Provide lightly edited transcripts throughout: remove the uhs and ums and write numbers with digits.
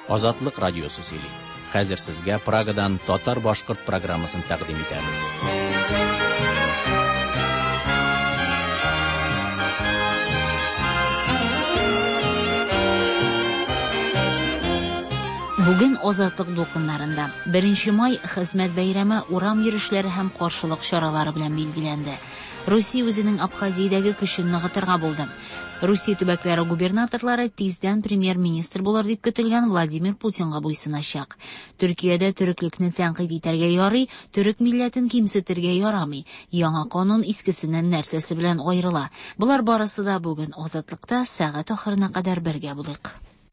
Азатлык радиосы сөйли. Хәзер сезгә Прагадан татар-башкорт программасын тәкъдим итәбез. Бүген Азатлык дулкыннарында 1 май хезмәт бәйрәме урам йөрешләре һәм каршылык чаралары белән билгеләнде. Русия үзенең Абхазиядәге көчен ныгытырга булды. Русия төбәкләре губернаторлары тиздән премьер-министр булыр дип көтелгән Владимир Путинга буйсыначак. Төркиядә төреклекне тәнкыйть итәргә ярый, төрек милләтен кимсетергә ярамый. Яңа канун искесеннән нәрсәсе белән аерыла. Булар барысы да бүген Азатлыкта сәгать ахырына кадәр бергә булыйк.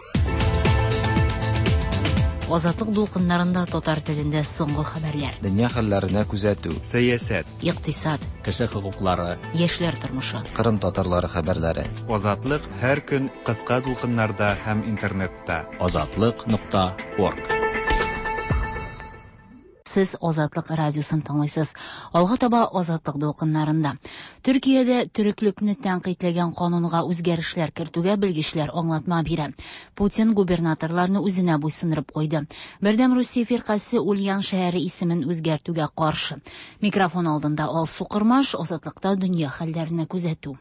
Азатлык дулкыннарында татар телендә соңгы хәбәрләр. Дөнья хәлләренә күзәтү, сәясәт, икътисад, Кеше хокуклары, яшьләр тормышы. Кырым татарлары хәбәрләре. Азатлык һәр көн кыска дулкыннарда һәм интернетта. Azatlyk.org. Сез Азатлык радиосын тыңлыйсыз. Алга таба Азатлык дулкыннарында. Төркиядә төреклекне тәнкыйтьләгән канунга үзгәрешләр кертүгә белгечләр аңлатма бирә. Путин губернаторларны үзенә буйсындырып куйды. Бердәм Русия фиркасы Ульян шәһәре исемен үзгәртүгә каршы. Микрофон алдында Алсу Кырмаш, Азатлыкта дөнья хәлләренә күзәтү.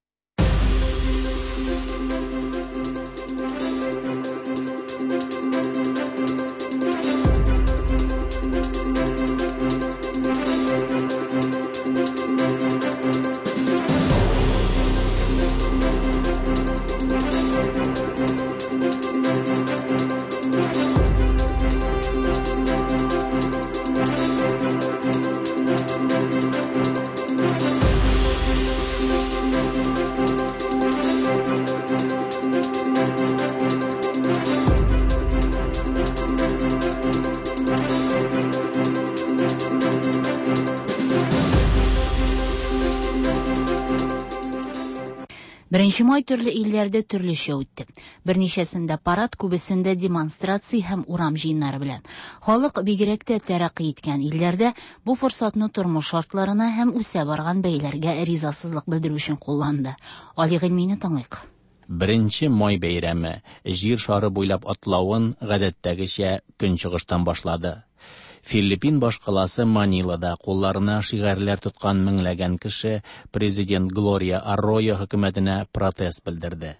Беренче май төрле илләрдә төрлечә үтте. Берничәсендә парад, күбесендә демонстрация һәм урам җыеннары белән. Халык бигрәк тә тәрәккый иткән илләрдә бу форсатны тормыш шартларына һәм үсә барган бәйләргә ризасызлык белдерү өчен кулланды. Али Гыйльмине тыңлыйк. 1 май бәйрәме җир шары буйлап атлавын гадәттәгечә көнчыгыштан башлады. Филиппин башкаласы Манилада кулларына шигарләр туткан меңләгән кеше президент Глория Арроyo хөкүмәтенә протест белдерде.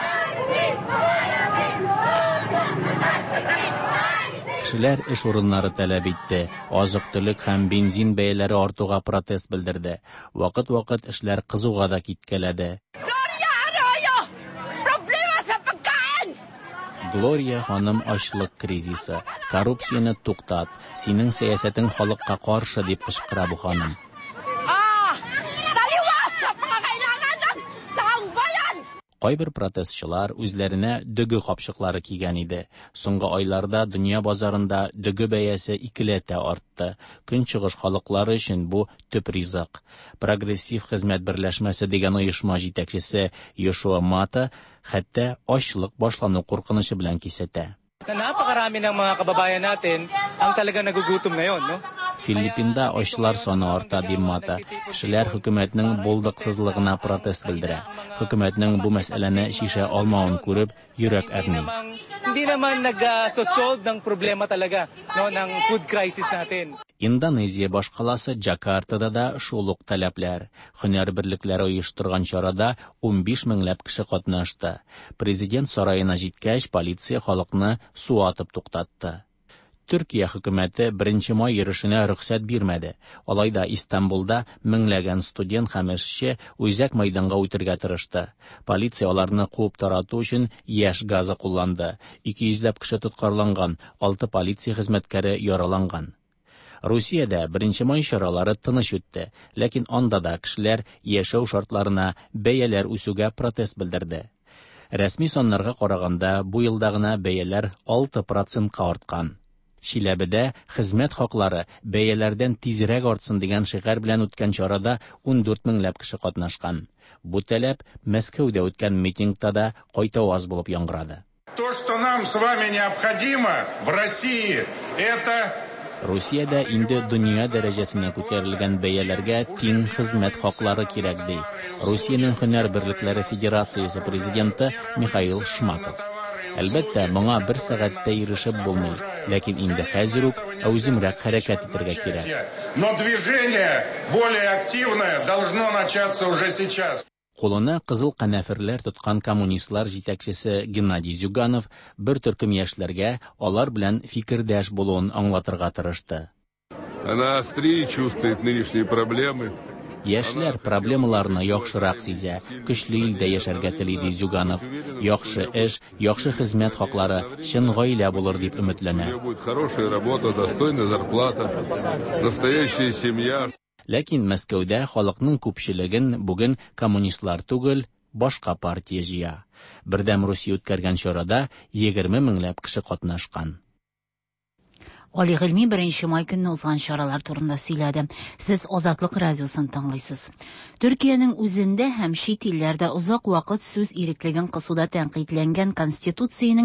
Кешеләр эш урыннары таләп итте, азык-төлек һәм бензин бәяләре артуга протест белдерде. Вакыт-вакыт эшләр кызуга да киткәләде. Глория ханым ачлык кризисы, коррупцияны туктат, синең сәясәтең халыкка каршы дип кычкыра бу ханым. Кайбер протестчылар үзләренә дөге капчыклары кигән иде. Соңгы айларда дөнья базарында дөге бәясе 2 артты. Көнчыгыш халыклары өчен бу төп ризык. Прогрессив хезмәт берләшмәсе дигән оешма җитәкчесе Йошуа Мата хәтта ачлык башлану куркынышы белән кисәтә. Napakarami ng mga kababayan natin ang talaga nagugutom ngayon, no? Филиппинда ачлар саны арта дип Мата. Кешеләр хөкүмәтнең булдыксызлыгына протест белдерә. Хөкүмәтнең бу мәсьәләне шиша алмавын күреп, йөрәк әрни. Hindi naman nag-solve ng problema talaga, no, ng food crisis natin. Индонезия башкаласы Джакартада да шул ук таләпләр. Һөнәр берлекләре оештырган чарада 15 меңләп кеше катнашты. Президент сараена җиткәч, полиция халыкны су атып туктатты. Төркия хөкүмәте 1 май йөрешенә рөхсәт бирмәде. Алайда Истанбулда меңләгән студент һәм эшче үзәк мәйданга үтәргә тырышты. Полиция аларны куып тарату өчен яшь газы кулланды. 200ләп кеше тоткарланган, 6 полиция хезмәткәре яраланган. Русиядә 1 май чаралары тыныч үтте, ләкин анда да кешеләр яшәү шартларына, бәяләр үсүгә протест белдерде. Рәсми саннарга караганда, бу елда гына бәяләр 6%-ка арткан. Чиләбедә хезмәт хаклары бәяләрдән тизрәк артсын дигән шигар белән үткән чарада 14 меңләп кеше катнашкан. Бу таләп Мәскәүдә үткән митингта да кайта аз булып яңгырады. То, что нам с вами необходимо в России, это Русиядә инде дөнья дәрәҗәсенә күтәрелгән бәяләргә тиң хезмәт хаклары кирәк ди. Русиянең Һөнәр берлекләре федерациясе президенты Михаил Шмаков. Әлбәттә, моңа бер сәгатьтә ирешеп булмый, ләкин инде хәзер үк әүземрәк хәрәкәт итәргә кирәк. Но движение более активное должно начаться уже сейчас. Кулына кызыл канәферләр тоткан коммунистлар җитәкчесе Геннадий Зюганов бер төркем яшьләргә алар белән фикердәш булуын аңлатырга тырышты. Она острее чувствует нынешние проблемы. Яшьләр проблемаларны яхшырак сизә, көчле илдә яшәргә тели ди Зюганов. Яхшы эш, яхшы хезмәт хаклары, чын гаилә булыр дип өметләнә. Будет хорошая работа, достойная зарплата, настоящая семья. Ләкин Мәскәүдә халыкның күпчелеген бүген коммунистлар түгел, башка партия җыя. Бердәм Русия үткәргән чарада 20 меңләп кеше катнашкан. Али Гыйльми 1 май көнне узган чаралар турында сөйләде. Сез Азатлык радиосын тыңлыйсыз. Төркиянең үзендә һәм чит илләрдә узак вакыт сүз иреклеген кысуда тәнкыйтьләнгән Конституциянең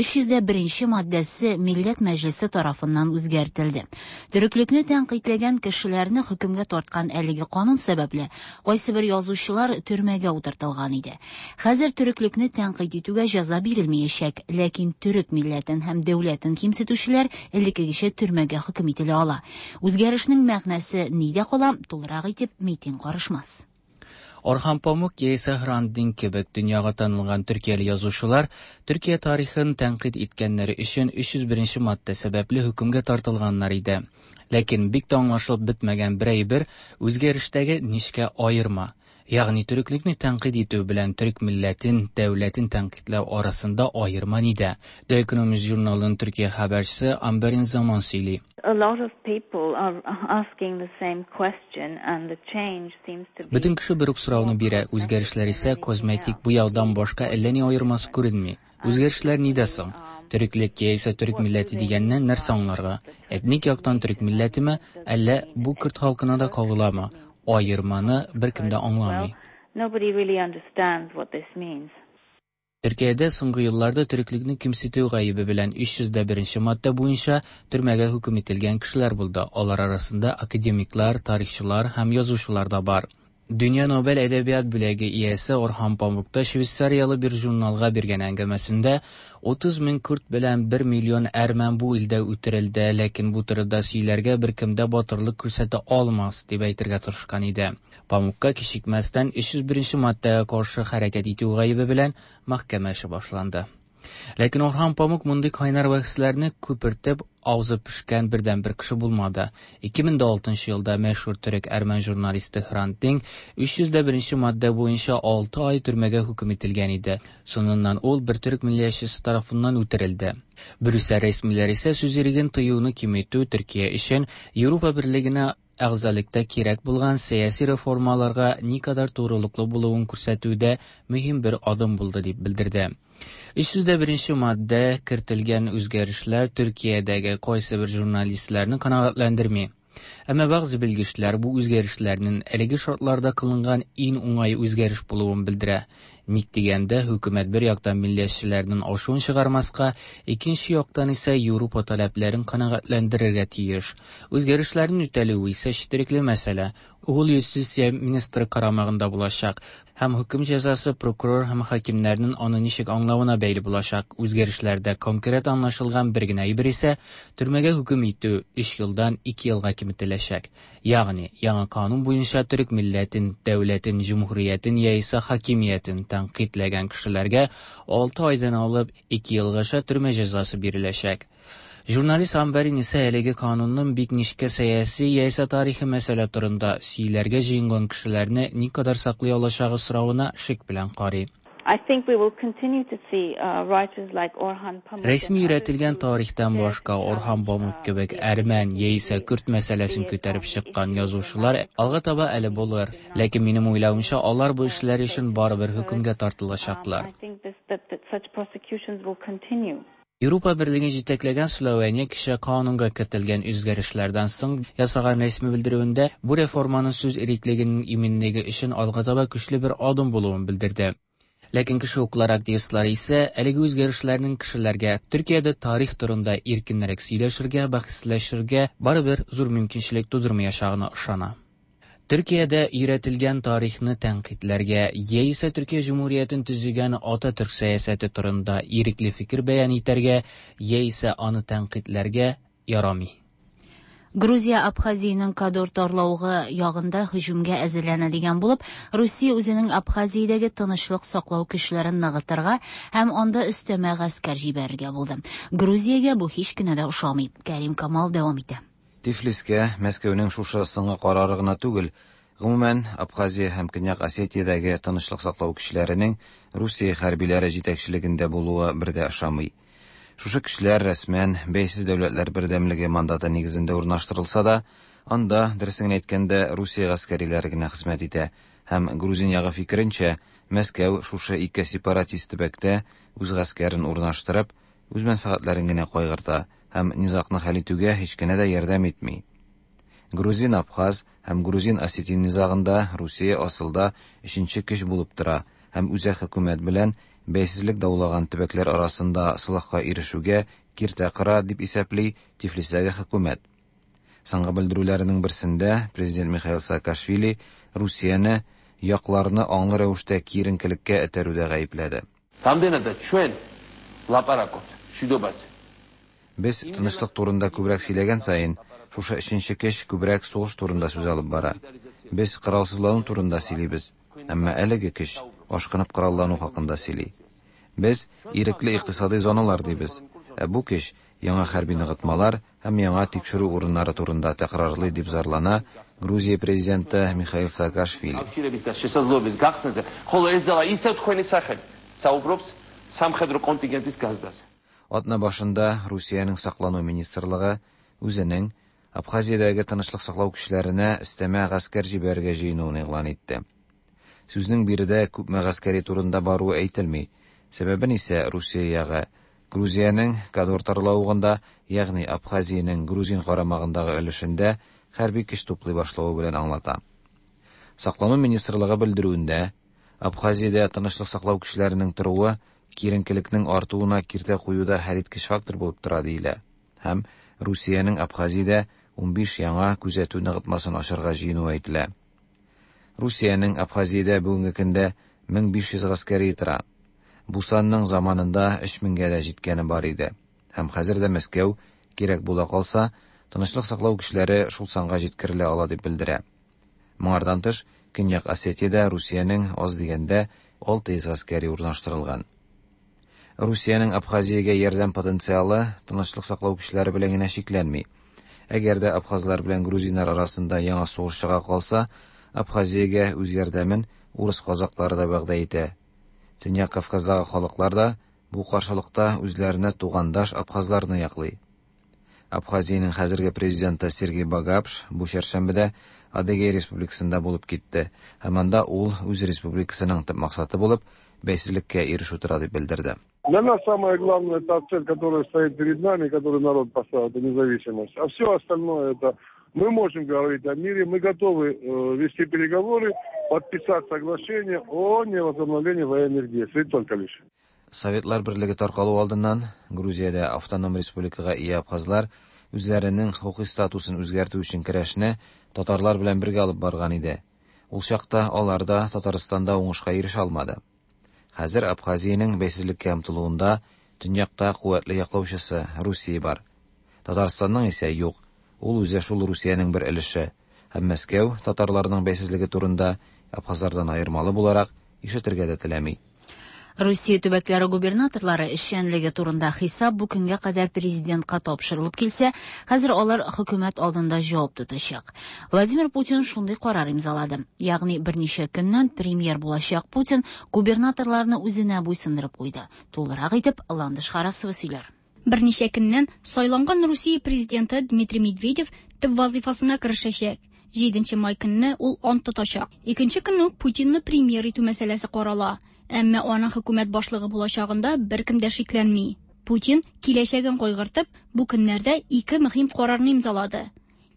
301 маддәсе Милләт Мәҗлесе тарафыннан үзгәртелде. Төреклекне тәнкыйтьләгән кешеләрне хөкемгә тарткан әлеге канун сәбәпле кайсы бер язучылар төрмәгә утыртылган иде. Хәзер төреклекне тәнкыйть итүгә җәза бирелмәячәк, ләкин төрек милләтен һәм дәүләтен кимсетүчеләр төрмәгә хөкем ителә ала. Үзгәрешнең мәгънәсе нидә кала? Тулырак итеп Митин карышмас. Орхан Памук яисә Hrant кебек дөньяга танылган төркияле язучылар Төркия тарихын тәнкыйть иткәннәре өчен 301 мадда сәбәпле хөкемгә тартылганнар иде. Ләкин бик тә аңлашылып бетмәгән бер әйбер үзгәрештәге нишкә аерма. Ягъни төреклекне тәнкыйть итү белән төрек милләтен, дәүләтен тәнкыйтьләү арасында аерма нидә? The Economist журналының Төркия хәбәрчесе Amberin Zaman сөйли. A lot of people are asking the same question and the change seems to be. Бөтен кеше бер үк сорауны бирә, үзгәрешләр исә косметик буяудан башка әллә ни аермасы күренми. Үзгәрешләр нидә соң? Төреклек яисә төрек милләте дигәннән нәрсә аңларга? Этник яктан төрек милләтеме, әллә бу көрд халкына да кагыламы? Аерманы беркем дә аңламый. Nobody really understands what this means. Төркиядә соңгы елларда төреклекне кимсетү гаебе белән 301 мадда буенча төрмәгә хөкем ителгән кешеләр булды. Алар арасында академиклар, тарихчылар һәм язучылар да бар. Дөнья Нобель әдәбият бүләге иясе Орхан Памукта Швейцариялы бер журналга биргән әңгәмәсендә 30 мең күрд белән 1 миллион әрмән бу илдә үтерелде, ләкин бу турыда сөйләргә беркемдә батырлык күрсәтә алмас дип әйтергә тырышкан иде. Памукка кичикмәстән 301 маддага каршы хәрәкәт итү гаебе белән мәхкәмә эше башланды. Ләкин Орхан Памук мондый кайнар бәхесләрне күпертеп авызы пешкән бердән бер кеше булмады. 2006 елда мәшһүр төрек әрмән журналисты Hrant 301 мадда буенча 6 ай төрмәгә хөкем ителгән иде. Соңыннан ул бер төрек милләтчесе тарафыннан үтерелде. Брюссель рәсмиләре исә сүз иреген тыюны киметү Төркия өчен Европа берлегенә әгъзалыкта кирәк булган сәяси реформаларга никадәр турылыклы булуын күрсәтүдә мөһим бер адым булды дип белдерде. 301 мадда кертелгән үзгәрешләр Төркиядәге кайсы бер журналистларны канәгатьләндерми. Әмма бәгъзе белгечләр бу үзгәрешләрнең әлеге шартларда кылынган иң уңай үзгәреш булуын белдерә. Ник дигәндә, хөкүмәт бер яктан милләтчеләрнең ашуын чыгармаска, икенче яктан исә Европа таләпләрен канәгатьләндерергә тиеш. Үзгәрешләрнең үтәлүе исә четерекле мәсьәлә. Ул юстиция министры карамагында булачак һәм хөкем җәзасы прокурор һәм хакимнәрнең аны ничек аңлавына бәйле булачак. Үзгәрешләрдә конкрет аңлашылган бер генә әйбер исә төрмәгә хөкем итү 3 елдан 2 елга киметеләчәк. Ягъни, яңа канун буенча төрек милләтен, дәүләтен, җумһуриятен яисә хакимиятен тәнкыйтьләгән кешеләргә 6 айдан алып 2 елгаcha төрмә җәзасы биреләчәк. Журналист Amberin исә әлеге канунның бик ничек сәяси яисә тарихи мәсьәлә турында сөйләргә җыенган кешеләрне никадәр саклый алачагы соравына шик белән карый. I think we will continue to see writers like Orhan Pamuk. Рәсми өйрәтелгән тарихтан башка Орхан Памук кебек әрмән яисә көрд мәсьәләсен күтәреп чыккан язучылар алга таба әле булыр. Ләкин минем уйлавымча, алар бу эшләр өчен барыбер хөкемгә тартылачаклар. I think that such prosecutions will continue. Европа берлеген җитәкләгән Словения кеше канунга кертелгән үзгәрешләрдән соң ясаган рәсми белдерүендә бу реформаның сүз иреклегенең иминлеге өчен алга таба көчле бер адым булуын белдерде. Ләкин кеше хукуклар активистлары исә әлеге үзгәрешләрнең кешеләргә Төркиядә тарих турында иркенрәк сөйләшергә, бәхәсләшергә барыбер зур мөмкинчелек тудырмаячагына ышана. Төркиядә өйрәтелгән тарихны тәнкыйтьләргә, яисә Төркия Җумһуриятен төзегән Ататürk сәясәте турында ирекле фикер бәян итәргә, яисә аны тәнкыйтьләргә ярамый. Грузия Абхазиянең Кадор тарлаугы ягында һөҗүмгә әзерләнә дигән булып, Русия үзенең Абхазиядәге тынычлык саклау көчләрен ныгытырга һәм анда өстәмә гаскәр җибәрергә булды. Грузиягә бу һич кенә дә ошамый. Кәрим Камал дәвам итә. Тифлискә Мәскәүнең шушы соңгы карары гына түгел, гомумән Абхазия һәм Көньяк Осетиядәге тынычлык саклау көчләренең Русия хәрбиләре җитәкчелегендә булуы бердә ошамый. Шушы кешеләр рәсмән бәйсез дәүләтләр бердәмлеге мандаты нигезендә урнаштырылса да, анда, дөресен әйткәндә, Русия гаскәриләре генә хезмәт итә, һәм Грузин ягы фикеренчә, Мәскәү шушы ике сепаратист төбәктә үз гаскәрен урнаштырып, үз мәнфәгатьләрен генә кайгырта һәм низакны хәл итүгә һич кенә дә ярдәм итми. Грузин-Абхаз һәм Грузин-Осетин низагында Русия асылда өченче көч булып тора һәм үзәк хөкүмәт белән бәйсезлек даулаган төбәкләр арасында сылахка ирешүгә киртә кыра дип исәпли Тифлистәге хөкүмәт. Соңгы белдерүләренең берсендә президент Михаил Саакашвили Русияны якларны аңлы рәвештә киеренкелеккә этәрүдә гаепләде. Без тынычлык турында күбрәк сөйләгән саен, шушы өченче көч күбрәк сугыш турында сүз алып бара. Без коралсызлану турында сөйлибез, әмма әлеге көч ашкынып кораллану хакында сөйли. Без ирекле икътисади зоналар дибез. Бу көч яңа хәрби ныгытмалар һәм яңа тикшерү урыннары турында тәкрарлый дип зарлана Грузия президенты Михаил Саакашвили. Атна башында Русияның саклану министрлыгы үзенең Абхазиядәге тынычлык саклау көчләренә өстәмә гаскәр җибәрергә җыенуын игълан итте. Сүзнең биредә күпме гаскәри турында баруы әйтелми. Сәбәбен исә Русия ягы Грузияның Кадор тарлаугында, ягъни Абхазиянең Грузин карамагындагы өлешендә хәрби көч туплый башлауы белән аңлата. Саклану министрлыгы белдерүендә, Абхазиядә тынычлык саклау көчләренең торуы киеренкелекнең артуына киртә куюда хәлиткеч фактор булып тора диелә. Һәм Русияның Абхазиядә 15 яңа күзәтү ныгытмасын ачарга җыенуы әйтелә. Русияның Абхазиядә бүгенге көндә 1500 гаскәри тора. Бу санның заманында 3000-гә дә җиткәне бар иде. Һәм хәзердә Мәскәү кирәк була калса, тынычлык саклау көчләре шул санга җиткерелә ала дип белдерә. Моңардан тыш, Көньяк Осетиядә Русияның аз дигәндә 600 гаскәри урнаштырылган. Русияның Абхазиягә ярдәм потенциалы тынычлык саклау көчләре белән генә шикләнми. Әгәр дә абхазлар белән грузиннар арасында яңа сугыш чыга калса, Абхазиягә үз ярдәмен урыс казаклары да вәгъдә итә. Төньяк Кавказдагы халыклар да бу каршылыкта үзләренә тугандаш абхазларны яклый. Абхазиянең хәзерге президенты Сергей Багапш бу чәршәмбедә Адыгея республикасында булып китте. Һәм анда ул үз республикасының төп максаты булып бәйсезлеккә ирешү тора дип белдерде. Для нас самое главное та цель, которая стоит перед нами, которую народ поставил, это независимость. А все остальное это мы можем говорить о мире, мы готовы вести переговоры, подписать соглашение о невозобновлении военных действий, только лишь. Советлар Берлеге таркалу алдыннан Грузиядә автоном республикага ия абхазлар үзләренең хукук статусын үзгәртү өчен көрәшне татарлар белән бергә алып барган иде. Ул чакта алар да Татарстанда уңышка ирешә алмады. Хәзер Абхазиянең бәйсезлеккә омтылуында төньякта куәтле яклаучысы Русия бар. Татарстанның исә юк. Ул үзе шул Русияның бер өлеше. Һәм Мәскәү татарларның бәйсезлеге турында абхазлардан аермалы буларак ишетергә дә теләми. Русия төбәкләре губернаторлары эшчәнлеге турында хисап бу көнгә кадәр президентка тапшырылып килсә, хәзер алар хөкүмәт алдында җавап тотачак. Владимир Путин шундый карар имзалады. Ягъни берничә көннән премьер булачак Путин губернаторларны үзенә буйсындырып куйды. Тулырак итеп Ландыш Харасова сөйләр. Берничә көннән сайланган Русия президенты Дмитрий Медведев төп вазифасына керешәчәк. 7 май көнне ул ант тотачак. Икенче көнне Путинны премьер итү мәсьәләсе карала. Әмма аның хөкүмәт башлыгы булачагында беркем дә шикләнми. Путин киләчәген кайгыртып, бу көннәрдә 2 мөһим карарны имзалады.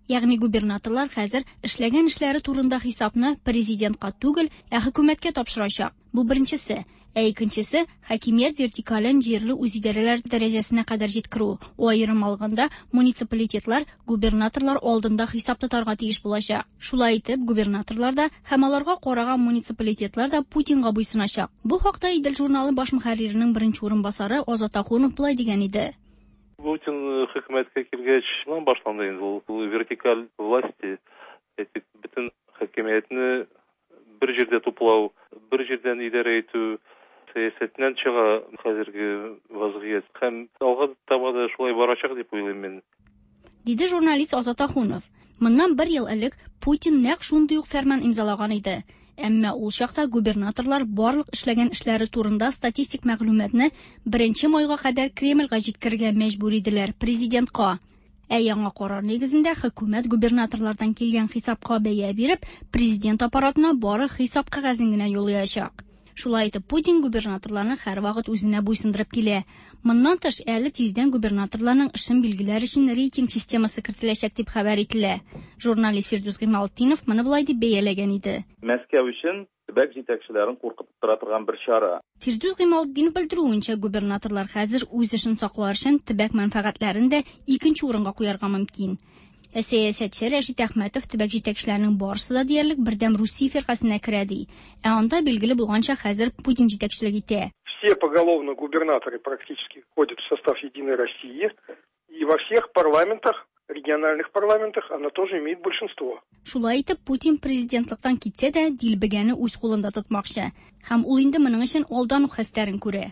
Ягъни губернаторлар хәзер эшләгән эшләре турында хисапны президентка түгел, хөкүмәткә тапшырачак. Бу беренчесе. Икенчесе хакимият вертикален җирле үзидарәләр дәрәҗәсенә кадәр җиткерү. Аерым алганда муниципалитетлар губернаторлар алдында хисап тотарга тиеш булачак. Шулай итеп, губернаторлар да һәм аларга караган муниципалитетлар да Путинга буйсыначак. Бу хакта Идел журналы баш мөхәрриренең беренче урынбасары Азат Ахунов булай дигән иде. Путин хөкүмәткә килгәч, шуннан башланды инде ул вертикаль власти, бөтен хакимиятне бер җирдә туплау, бер җирдән идарә итү сәясәтеннән чыга хәзерге вазгыять. Һәм алга таба да шулай барачак дип уйлыйм мин. Диде журналист Азат Ахунов. Моннан 1 ел элек Путин нәкъ шундый ук фәрман имзалаган иде. Әмма ул чакта губернаторлар барлык эшләгән эшләре турында статистик мәгълүматны 1 майга кадәр Кремльгә җиткерергә мәҗбүр иделәр президентка. Яңа карар нигезендә хөкүмәт губернаторлардан килгән хисапка бәя биреп, президент аппаратына бары хисап кәгазен генә юллаячак. Шулай итеп, Путин губернаторларны һәр вакыт үзенә буйсындырып килә. Моннан тыш, әле тиздән губернаторларның эшен билгеләр өчен рейтинг системасы кертеләчәк дип хәбәр ителә. Журналист Фирдус Гыймалтдинов моны булай дип бәяләгән иде. Мәскәү өчен төбәк җитәкчеләрен куркытып тора торган бер чара. Фирдус Гыймалтдинов белдерүенчә, губернаторлар хәзер үз эшен саклар өчен төбәк мәнфәгатьләрен дә икенче урынга куярга мөмкин. Сәясәтче Рәшит Әхмәтов төбәк җитәкчеләренең барысы да диярлек бердәм Русия фиркасына керә ди. Анда билгеле булганча хәзер Путин җитәкчелек итә. Все поголовно губернаторы практически входят в состав Единой России, и во всех парламентах, региональных парламентах она тоже имеет большинство. Шулай итеп, Путин президентлыктан китсә дә, дилбегәне үз кулында тотмакчы. Һәм ул инде моның өчен алдан ук хәстәрен күрә.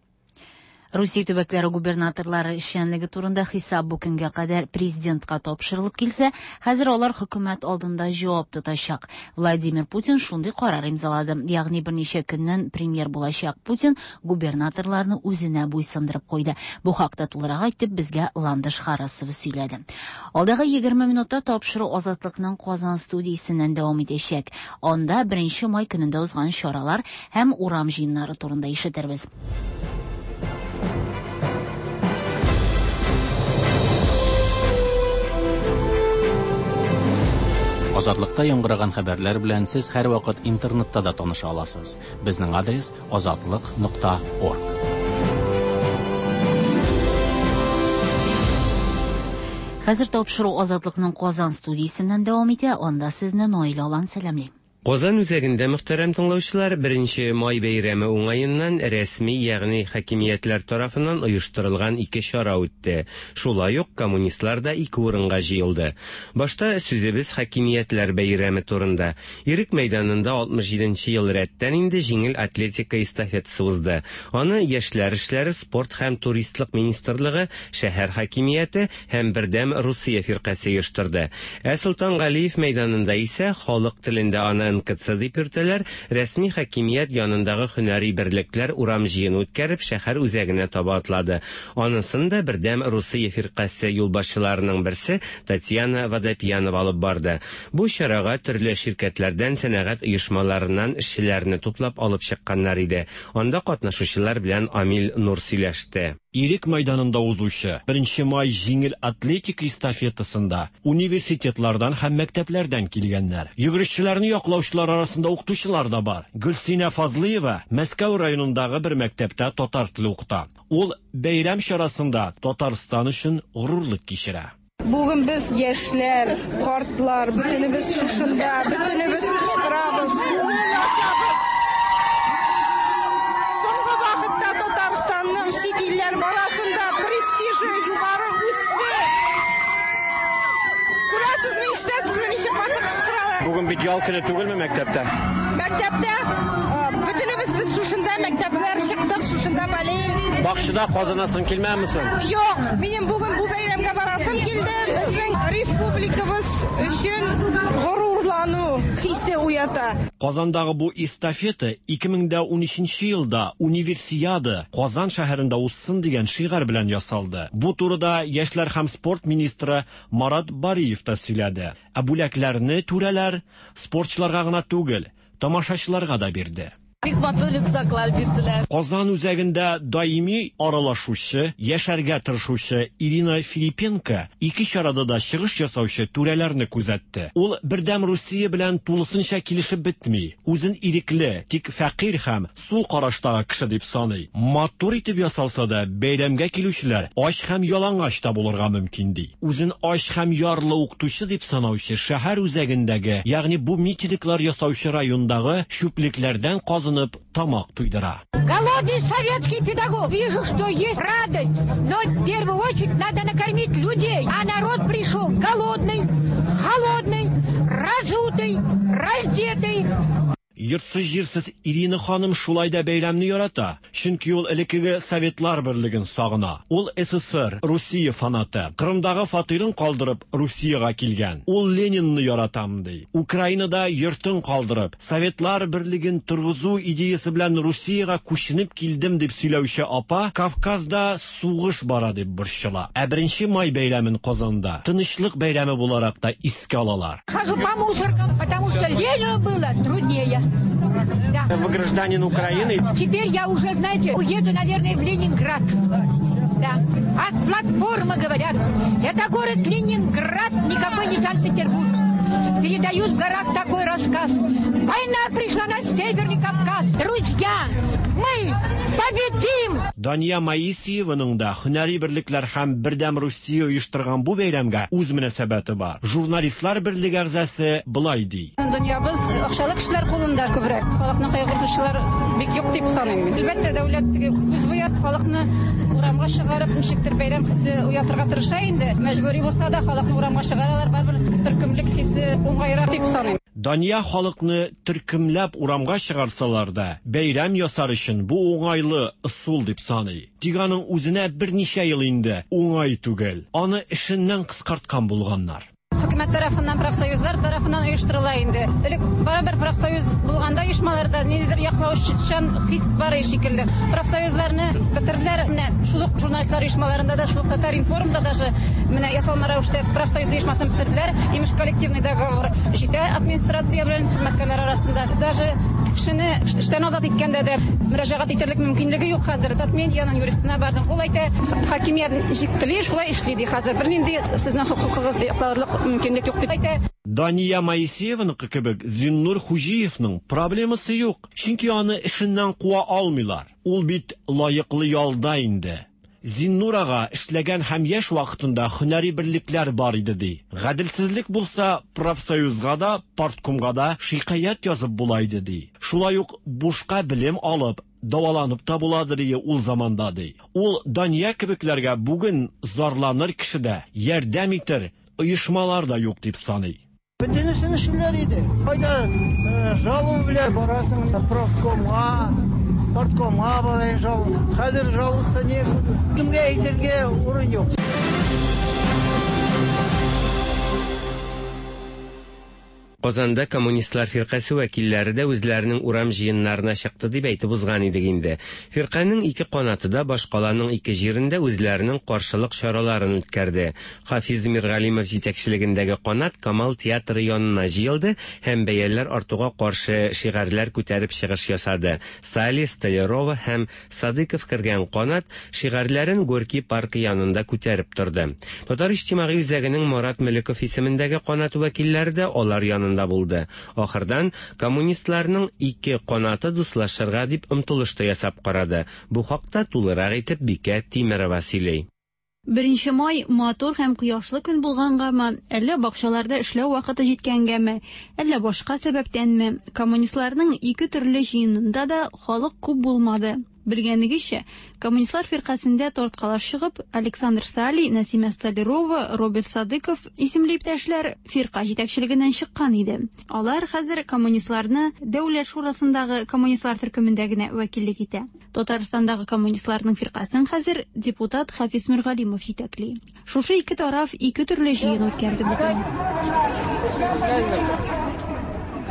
Русия төбәкләре губернаторлары эшчәнлеге турында хисап бу көнгә кадәр президентка тапшырылып килсә, хәзер алар хөкүмәт алдында җавап тотачак. Владимир Путин шундый карар имзалады. Ягъни берничә көннән премьер булачак Путин губернаторларны үзенә буйсындырып куйды. Бу хакта тулырак әйтеп безгә Ландыш Харасова сөйләде. Алдагы 20 минутта тапшыру Азатлыкның Казан студиясеннән дәвам итәчәк. Анда 1 май көнендә узган чаралар һәм урам җыеннары турында ишетербез. Азатлыкта яңгыраган хәбәрләр белән сез һәр вакыт интернетта да таныша аласыз. Безнең адрес azatlyk.org. Хәзер тапшыру Азатлыкның Казан студиясеннән дәвам итә. Анда сезне Наил Алан сәламлый. Казан үзәгендә мөхтәрәм тыңлаучылар 1 май бәйрәме уңаеннан рәсми, ягъни хакимиятләр тарафыннан оештырылган 2 чара үтте. Шулай ук коммунистлар да 2 урынга җыелды. Башта сүзебез хакимиятләр бәйрәме турында. Ирек мәйданында 67 ел рәттән инде җиңел атлетика эстафетасы узды. Аны яшьләр эшләре, спорт һәм туристлык министрлыгы, шәһәр хакимияте һәм бердәм Русия фиркасы оештырды. Султан Галиев мәйданында исә халык телендә аны НКЦ дип йөртәләр, рәсми хакимият янындагы һөнәри берлекләр урам җыен үткәреп шәһәр үзәгенә таба атлады. Анысында бердәм Русия фиркасы юлбашчыларының берсе Татьяна Водопьянова алып барды. Бу чарага төрле ширкәтләрдән, сәнәгать оешмаларыннан эшчеләрне туплап алып чыкканнар иде. Анда катнашучылар белән Амил Нур сөйләште. Ирек мәйданында узучы 1 май җиңел атлетика эстафетасында университетлардан һәм мәктәпләрдән килгәннәр. Йөгерешчеләрне яклаучылар арасында укытучылар да бар. Гөлсинә Фазлыева Мәскәү районындагы бер мәктәптә татар теле укыта. Ул бәйрәм чарасында Татарстан өчен горурлык кичерә. Бүген без яшьләр, картлар, бөтенебез шушында, бөтенебез кычкырабыз. Соңгы вакытта Татарстанның чит илләр арасында престижы югары үсте. Күрәсезме, ишетәсезме, ничек каты кычкыралар? Бүген бит ял көне түгелме мәктәптә? Мәктәптә бөтенебез без шушында мәктәпләр чыктык, шушында балейм. Бакчыда казанасың килмәмисең? Юк, минем бүген бу бәйрәмгә барасым килде. Безнең республикабыз өчен горурлану хисе уята. Казандагы бу эстафета 2013 елда Универсиада Казан шәһәрендә узсын дигән шигар белән ясалды. Бу турыда яшьләр һәм спорт министры Марат Бариев та сөйләде. Бүләкләрне түрәләр спортчыларга гына түгел, тамашачыларга да бирде. Бик матур рюкзаклар бирделәр. Казан үзәгендә даими аралашучы, яшәргә тырышучы Ирина Филипенко ике чарада да чыгыш ясаучы түрәләрне күзәтте. Ул бердәм Русия белән тулысынча килешеп бетми. Үзен ирекле, тик фәкыйрь һәм сул караштагы кеше дип саный. Матур итеп ясалса да, бәйрәмгә килүчеләр ач һәм ялангач та булырга мөмкин ди. Үзен ач һәм ярлы укытучы дип санаучы шәһәр үзәгендәге, ягъни бу митинглар ясаучы райондагы чүплекләрдән казынып тамак туйдыра. Голодный советский педагог. Вижу, что есть радость, но в первую очередь надо накормить людей. А народ пришел голодный, холодный, разутый, раздетый. Йортсыз-җирсез Ирина ханым шулай да бәйрәмне ярата, чөнки ул элеккеге Советлар берлеген сагына. Ул СССР, Русия фанаты. Кырымдагы фатирын калдырып, Русияга килгән. Ул Ленинны яратам ди. Украинада йортын калдырып, Советлар берлеген торгызу идеясы белән Русияга күченеп килдем дип сөйләүче апа, Кавказда сугыш бара дип борчыла. 1 май бәйрәмен Казанда тынычлык бәйрәме буларак та искә алалар. Хожу по мусоркам, потому что Ленину было труднее. Да. Вы гражданин Украины? Теперь я уже, знаете, уеду, наверное, в Ленинград. Да. А с платформы говорят, это город Ленинград, никакой не Санкт-Петербург. Передают в горах такой рассказ. Война пришла на Северный Кавказ. Друзья, мы победим! Дания Маисиеваның да һөнәри берлекләр һәм бердәм Русия оештырган бу бәйрәмгә үз мөнәсәбәте бар. Журналистлар берлеге әгъзасы булай ди. Дөньябыз акчалы кешеләр кулында күбрәк. Халыкны кайгыртучылар бик юк дип саныйм. Әлбәттә, дәүләт күз буяп халыкны урамга чыгарып, ничектер бәйрәм хисе уятырга тырыша инде. Мәҗбүри булса да халыкны урамга чыгаралар, барбер төркемлек хисе уңайрак дип саныйм. Дания халыкны төркемләп урамга чыгарсалар да, бәйрәм ясар өчен бу уңайлы ысул дип саный. Тик аның үзенә берничә ел инде уңай түгел. Аны эшеннән кыскарткан булганнар. Хөкүмәт тарафыннан, профсоюзлар тарафыннан оештырыла инде. Элек барабер профсоюз булганда оешмаларда ниндидер яклаучан хис бар шикелле. Профсоюзларны бетерделәр, шул ук журналистлар оешмаларында да, шул Татар информда даже менә ясалма рәвештә профсоюз оешмасын бетерделәр. Имеш коллективный договор җитә администрация белән хезмәткәрләр арасында. Даже кешене эштән азат иткәндә дә мөрәҗәгать итерлек мөмкинлеге юк хәзер. Татмедианың юристына бардым. Ул әйтә, хакимият җиктели, шулай эшли ди хәзер. Бернинди сезнең хукукыгыз якларлык мөмкинлек юк дип әйтә. Дания Маисиеваның кебек Зиннур Хуҗиевның проблемасы юк, чөнки аны эшеннән куа алмыйлар. Ул бит лаеклы ялда инде. Зиннурага эшләгән һәм яшь вакытында һөнәри берлекләр бар иде ди. Гаделсезлек булса, профсоюзга да, парткомга да шикаят язып була иде ди. Шулай ук бушка белем алып, даваланып та буладыр ул заманда ди. Ул Дания кебекләргә бүген зарланыр кешедә ярдәм итер оешмалар да юк дип саный. Бөтенесен эшләр иде. Кайда жалу белән барасың профкомга, парткомга барай жалу. Хәзер жалусы не кемгә әйтергә урын юк. Казанда коммунистлар фиркасы вәкилләре дә үзләренең урам җыеннарына чыкты дип әйтеп узган идек инде. Фирканың ике канаты да башкаланың ике җирендә үзләренең каршылык чараларын үткәрде. Хафиз Миргалимов җитәкчелегендәге канат Камал театры янына җыелды һәм бәяләр артуга каршы шигарләр күтәреп чыгыш ясады. Сали Столярова һәм Садыков кергән канат шигарләрен Горький паркы янында күтәреп торды. Татар иҗтимагый үзәгенең Марат Мөлеков исемендәге канат вәкилләре дә алар янында булды. Ахырдан коммунистларның ике канаты дуслашырга дип омтылышты ясап карады. Бу хакта тулырак итеп Бикә Тимерова сөйли. 1 май матур һәм кояшлы көн булгангамы, әллә бакчаларда эшләү вакыты җиткәнгәме, әллә башка сәбәптәнме, коммунистларның ике төрле җыенында да халык күп булмады. Белгәнегезчә, коммунистлар фиркасында тарткалар чыгып, Александр Сали, Насима Столярова, Роберт Садыков исемле иптәшләр фирка җитәкчелегеннән чыккан иде. Алар хәзер коммунистларны дәүләт шурасындагы коммунистлар төркемендә генә вәкиллек итә. Татарстандагы коммунистларның фиркасын хәзер депутат Хафиз Миргалимов җитәкли. Шушы ике тараф ике төрле җыен үткәрде бүген.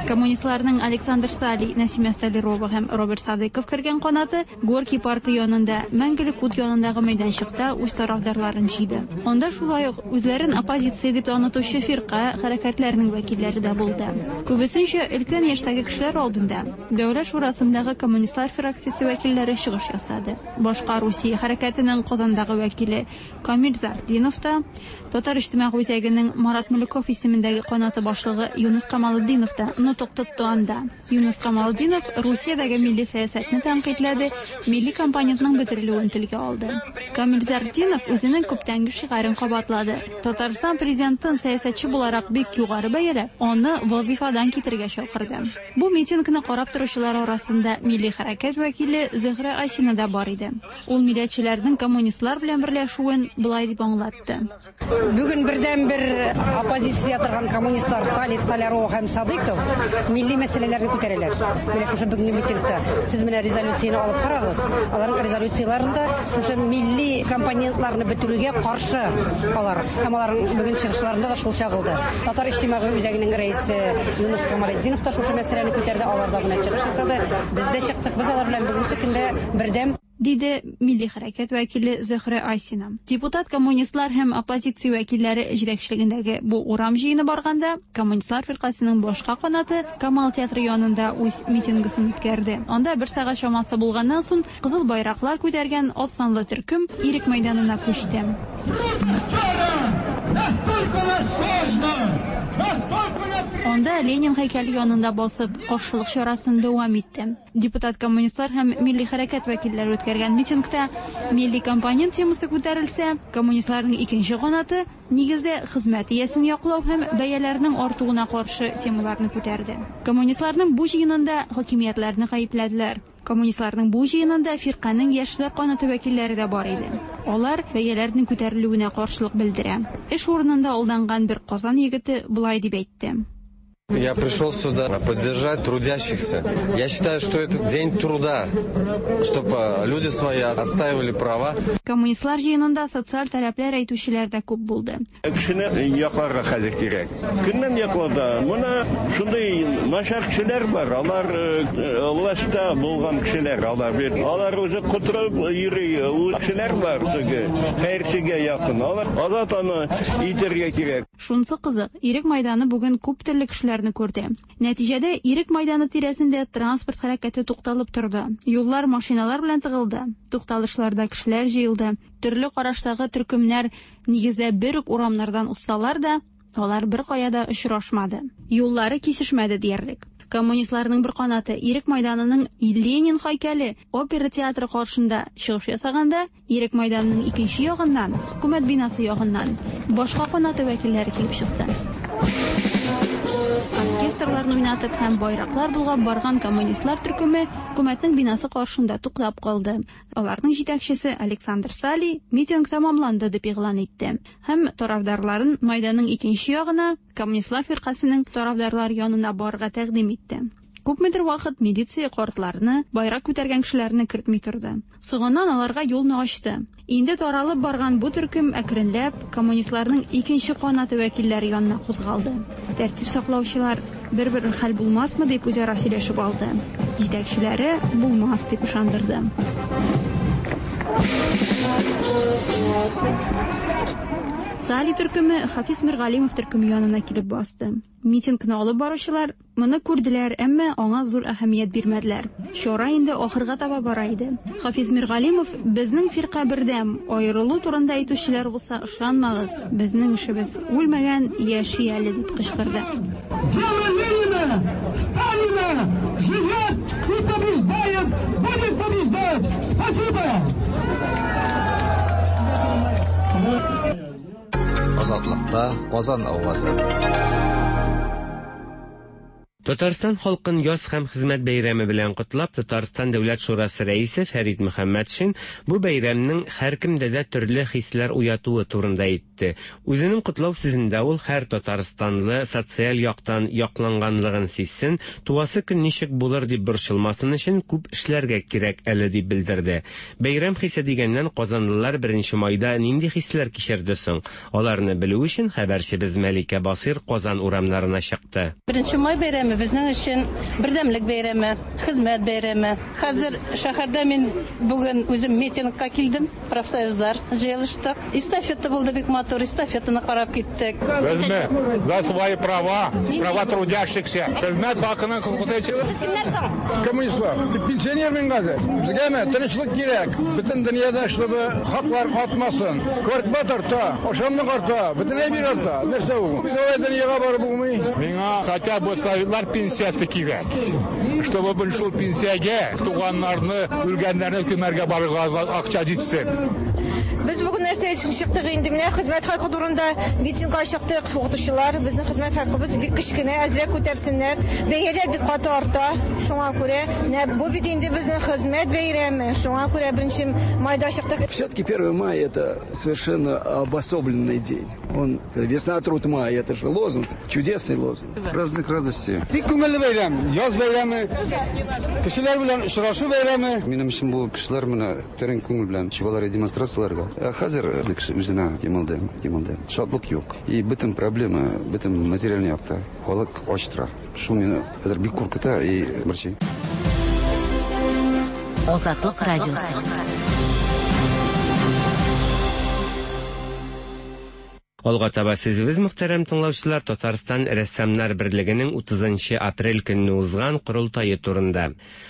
Коммунистларның Александр Сали, Насима Столярова һәм Роберт Садыков кергән канаты Горький паркы янында, Мәңгелек ут янындагы мәйданчыкта үз тарафдарларын җыйды. Анда шулай ук үзләрен оппозиция дип танытучы фирка хәрәкәтләренең вәкилләре дә булды. Күбесенчә өлкән яшьтәге кешеләр алдында Дәүләт шурасындагы коммунистлар фракциясе вәкилләре чыгыш ясады. Башка Русия хәрәкәтенең Казандагы вәкиле Камил Зардинов та, Татар иҗтимагый үзәгенең Марат Мөлеков исемендәге канаты башлыгы Юнус Камалетдинов та нутык тотты анда. Юнус Камалетдинов Русиядәге милли сәясәтне тәнкыйтьләде, милли компонентның бетерелүен телгә алды. Камил Зардинов үзенең күптәнге шигырен кабатлады. Татарстан президентын сәясәтче буларак бик югары бәяләп, аны вазифадан китергә чакырды. Бу митингны карап торучылар арасында милли хәрәкәт вәкиле Зөһрә Айсина да бар иде. Ул милләтчеләрнең коммунистлар белән берләшүен булай дип аңлатты. Бүген бердән-бер оппозиция торган коммунистлар Сали, Столярова һәм Садыков милли мәсьәләләрне күтәрәләр. Менә шушы бүгенге митингта сез менә резолюцияны алып карагыз. Аларның резолюцияларында шушы милли компонентларны бетерүгә каршы алар. Һәм аларның бүген чыгышларында да шул чагылды. Татар иҗтимагый үзәгенең рәисе Юнус Камалетдинов та шушы мәсьәләне күтәрде. Алар да менә чыгыш ясады. Без дә чыктык. Без алар белән бүгенге көндә бердәм диде милли хәрәкәт вәкиле Зөһрә Айсина. Депутат коммунистлар һәм оппозиция вәкилләре җитәкчелегендәге бу урам җыены барганда, коммунистлар фиркасының башка канаты Камал театры янында үз митингын үткәрде. Анда 1 сагать чамасы булганнан соң кызыл байраклар күтәргән аз санлы төркем Ирек мәйданына күчте. Анда Ленин һәйкәле янында басып, каршылык чарасын дәвам итте. Депутат коммунистлар һәм милли хәрәкәт вәкилләре үткәргән митингта милли компонент темасы күтәрелсә, коммунистларның икенче канаты нигездә хезмәт иясен яклау һәм бәяләрнең артуына каршы темаларны күтәрде. Коммунистларның бу җыенында хакимиятләрне гаепләделәр. Коммунистларның бу җыенында фирканың яшьләр канаты вәкилләре дә бар иде. Алар бәяләрнең күтәрелүенә каршылык белдерә. Эш урынында алданган бер Казан егете булай дип әйтте. Я пришел сюда поддержать трудящихся. Я считаю, что это день труда, чтобы люди свои отстаивали права. Коммунистлар җыенында социаль таләпләр әйтүчеләр дә күп булды. Кешене якларга хәзер кирәк. Көннән яклада моны шундый начар кешеләр бар. Алар властьта булган кешеләр, алар үзе кутырып йөри. Ул кешеләр бар, хәерчегә якын. Алар азат аны итәргә кирәк. Шунсы кызык, Ирек мәйданы бүген күп төрле кешеләрне күрде. Нәтиҗәдә Ирек мәйданы тирәсендә транспорт хәрәкәте тукталып торды. Юллар машиналар белән тыгылды. Тукталышларда кешеләр җыелды. Төрле караштагы төркемнәр нигездә бер үк урамнардан уссалар да, алар бер кая да очрашмады. Юллары кисешмәде диярлек. Коммунистларның бер канаты Ирек мәйданының Ленин һәйкәле опера театры каршында чыгыш ясаганда, Ирек мәйданының икенче ягыннан, хөкүмәт бинасы ягыннан башка канаты вәкилләре килеп чыкты. Оркестрларны уйнатып һәм байраклар булган барган коммунистлар төркеме хөкүмәтнең бинасы каршында туктап калды. Аларның җитәкчесе Александр Сали митинг тәмамланды дип игълан итте. Һәм тарафдарларын мәйданның икенче ягына, коммунистлар фиркасының тарафдарлар янына барырга тәкъдим итте. Күпмедер вакыт милиция картларны, байрак күтәргән кешеләрне кертми торды. Сугыннан аларга юлны ачты. Инде таралып барган бу төркем әкренләп коммунистларның икенче канаты вәкилләре янына кузгалды. Тәртип саклаучылар бер-бер хәл булмасмы дип үзара сөйләшеп алды. Җитәкчеләре булмас дип ышандырды. Сали төркеме Хафиз Миргалимов төркеме янына килеп басты. Митингны алып баручылар моны күрделәр, әмма аңа зур әһәмият бирмәделәр. Чара инде ахырга таба бара иде. Хафиз Миргалимов безнең фирка бердәм, аерылу турында әйтүчеләр булса ышанмагыз, безнең эшебез үлмәгән, яши әле дип кычкырды. Азатлыкта Казан авазы. Татарстан халкын яз һәм хезмәт бәйрәме белән котлап, Татарстан Дәүләт Шурасы рәисе Фәрит Мөхәммәтшин бу бәйрәмнең һәркемдә дә төрле хисләр уятуы турында әйтте. Үзенең котлау сүзендә ул һәр татарстанлы социаль яктан якланганлыгын сизсен, туасы көн ничек булыр дип борчылмасын өчен күп эшләргә кирәк әле дип белдерде. Бәйрәм хисе дигәннән казанлылар 1 майда нинди хисләр кичерде соң? Аларны белү өчен хәбәрчебез Мәликә Басир Казан урамнарына чыкты. 1 май бәйрәме бәйрәме безнең өчен бердәмлек бәйрәме, хезмәт бәйрәме. Хәзер шәһәрдә мин бүген үзем митингка килдем, профсоюзлар җыелыштык. Эстафета булды бик матур, эстафетаны карап киттек. Без за свои права трудящихся, хезмәт хакының хукукын. Сез кемнәрсең? Коммунистлар, пенсионермен газет. Безгәме тынычлык кирәк. Бөтен дөньяда чтобы хаклар катмасын. Кортма тарта, ошамны карта, бөтен әйбер арта. Нәрсә ул? Без дөньяга барып булмый. Миңа хотя бы советлар пенсиясы кирәк. Чтобы бу шул пенсиягә туганнарны, үлгәннәрне күмәргә барырга акча җитсен. Biz bugün нәрсә чыктык инде, менә хезмәт хакы турында митингка чыктык. Укытучылар безнең хезмәт хакыбыз бик кечкенә, әзрәк күтәрсеннәр. Бәяләр бик каты арта. Шуңа күрә, бу бит инде безнең хезмәт бәйрәме. Шуңа күрә 1 майда чыктык. Все-таки 1 мая это совершенно обособленный день. Он весна, труд, май, это же лозунг, чудесный лозунг. Праздник радости. Бик күңелле бәйрәм, яз бәйрәме, кешеләр белән очрашу бәйрәме. Минем өчен бу кешеләр менә тәрен күңел белән чыгалар демонстрацияларга. Хәзер үзенә кималды. Шатлык юк. И бөтен проблема, бөтен материальный якта халык ачтыра. Шул мине хәзер бик куркыта и берче. Азатлык радиосы. Алга таба сезебез мөхтәрәм тыңлаучылар, Татарстан рәссамнар берлегенең 30 апрель көнне узган курултайы турында.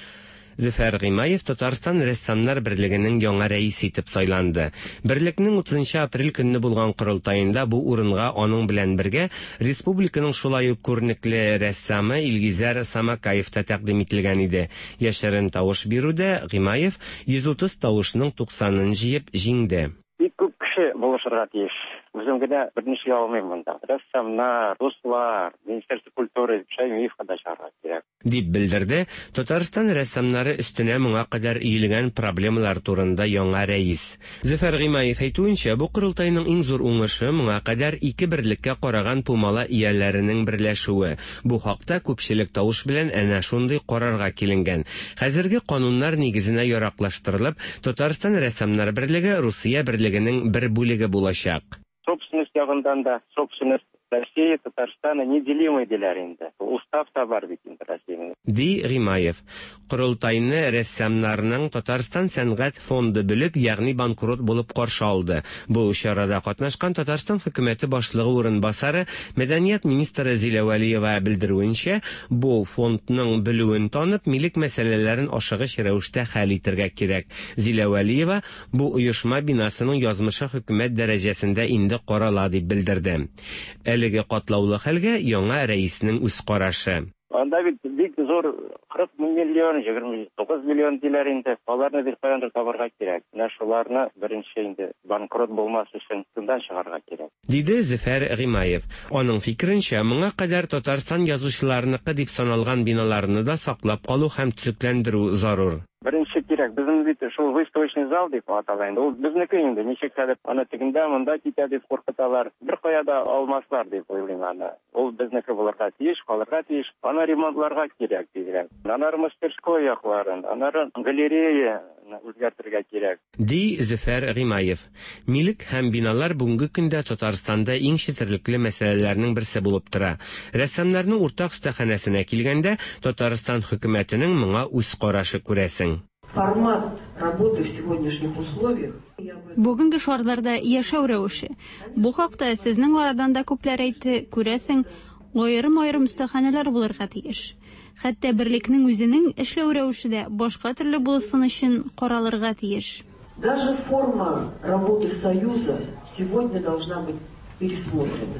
Зөфәр Гыймаев Татарстан рәссамнар берлегенең яңа рәисе итеп сайланды. Берлегнең 30 апрель көнне булган курултайында бу урынга аның белән бергә республиканың шулай ук күренекле рәссамы Илгизәр Самакаев та тәкъдим ителгән иде. Яшьләрен тавыш бирүдә Гыймаев 130 тавышның 90-ын җыеп җиңде. Бик күп кеше булышырга тиеш. Үзем генә берничә алмыйм монда. Рәссамнар, дуслар, Министерство культуры, Шәймиевка да чыгарга кирәк. Дип белдерде Татарстан рәссамнары өстенә моңа кадәр иелгән проблемалар турында яңа рәис. Зөфәр Гыймаев әйтүенчә, бу курултайның иң зур уңышы моңа кадәр 2 берлеккә караган Пумала ияләренең берләшүе. Бу хакта күпчелек тавыш белән әнә шундый карарга киленгән. Хәзерге кануннар нигезенә яраклаштырылып, Татарстан рәссамнар берлеге Русия берлегенең бер бүлеге булачак. Собственность ягындан да, собственность России, Татарстана неделимый диләр инде. Устав та бар бит инде Россиянең. Ди Гыймаев. Курултайны рәссамнарның Татарстан сәнгать фонды бүлеп, ягъни банкрот булып каршы алды. Бу чарада катнашкан Татарстан хөкүмәте башлыгы урынбасары Мәдәният министры Зилә Вәлиева белдерүенчә, бу фондның бүлүен танып, милек мәсьәләләрен ашыгыч рәвештә хәл итәргә кирәк. Зилә Вәлиева бу оешма бинасының язмышы хөкүмәт дәрәҗәсендә инде карала дип белдерде. Әлеге катлаулы хәлгә яңа рәиснең үз карашы. Анда бик зур 40 миллион, 29 миллион диләр инде. Аларны бер каяндыр табарга кирәк. Менә шуларны беренче инде банкрот булмас өчен тындан чыгарга кирәк. Диде Зөфәр Гыймаев. Аның фикеренчә, моңа кадәр Татарстан язучыларыныкы дип саналган биналарны да саклап калу һәм төзекләндерү зарур. Беренче кирәк. Безнең бит шул выставочный зал дип атала инде. Ул безнеке инде. Ничек хәлеп аны тегендә, монда китә дип куркыталар. Бер кая да алмаслар дип уйлыйм аны. Ул безнеке булырга тиеш, калырга тиеш. Аны ремонтларга кирәк дигән. Анары мастерской якларын, анары галерея үзгәртергә кирәк. Ди Зөфәр Гыймаев. Милек һәм биналар бүгенге көндә Татарстанда иң четерлекле мәсьәләләрнең берсе булып тора. Рәссамнарның уртак остаханәсенә килгәндә, Татарстан хөкүмәтенең моңа үз карашы күрәсең. Формат работы в сегодняшних условиях. Бүгенге шартларда яшәү рәвеше. Бу хакта сезнең арадан да күпләр әйтте, күрәсең, аерым остаханәләр булырга тиеш. Хәтта берлекнең үзенең эшләү рәвеше дә башка төрле булсын өчен каралырга тиеш. Даже форма работы Союза сегодня должна быть пересмотрена.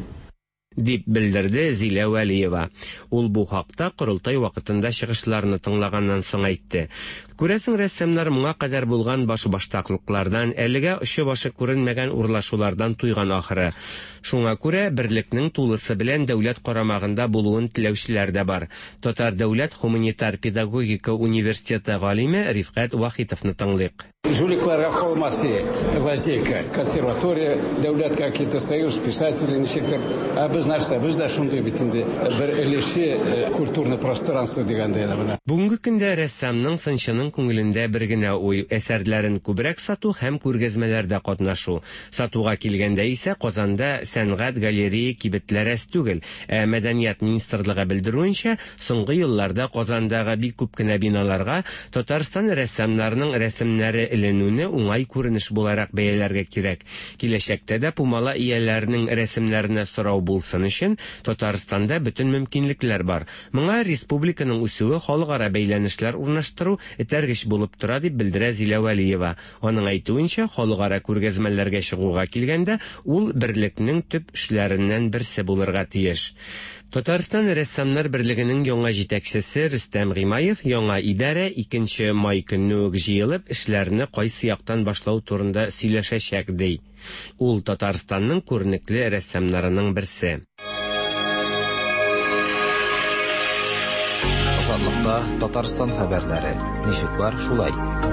Дип белдерде Зилә Вәлиева. Ул бу хакта курултай вакытында чыгышларны тыңлаганнан соң әйтте. Күрәсең, рәссамнар моңа кадәр булган баштаклыклардан, әлегә очы-башы күренмәгән урлашулардан туйган ахыры. Шуңа күрә берлекнең тулысы белән дәүләт карамагында булуын теләүчеләр дә бар. Татар дәүләт гуманитар педагогика университеты галиме Рифкать Вахитовны тыңлыйк. Жуликларга холмасы, лазейка, консерватория, дәүләт какие-то союз, писатели, ничектер. А без нәрсә, без дә шундый бит инде бер өлеше культурный пространство дигәндә менә. Бүгенге көндә рәссамның, сынчының күңелендә бер генә уй: әсәрләрен күбрәк сату һәм күргәзмәләрдә катнашу. Сатуга килгәндә исә Казанда сәнгать галерея кибетләре түгел, Мәдәният министрлыгы белдерүенчә, соңгы елларда Казандагы бик күп кенә биналарга Татарстан рәссамнарының рәсемнәре эленүне уңай күренеш буларак бәяләргә кирәк. Киләчәктә дә Пумала ияләренең рәсемнәренә сорау булсын өчен Татарстанда бөтен мөмкинлекләр бар. Моңа республиканың үсүе, халыкара бәйләнешләр урнаштыру этәргеч булып тора, дип белдерә Зилә Вәлиева. Аның әйтүенчә, халыкара күргәзмәләргә чыгуга килгәндә, ул берлекнең төп эшләреннән берсе булырга тиеш. Татарстан рәссамнар берлегенең яңа җитәкчесе Рөстәм Гыймаев яңа идарә 2 май көнне үк җыелып эшләрне кайсы яктан башлау турында сөйләшәчәк, ди. Ул Татарстанның күренекле рәссамнарының берсе. Азатлыкта Татарстан хәбәрләре. Ничек бар, шулай.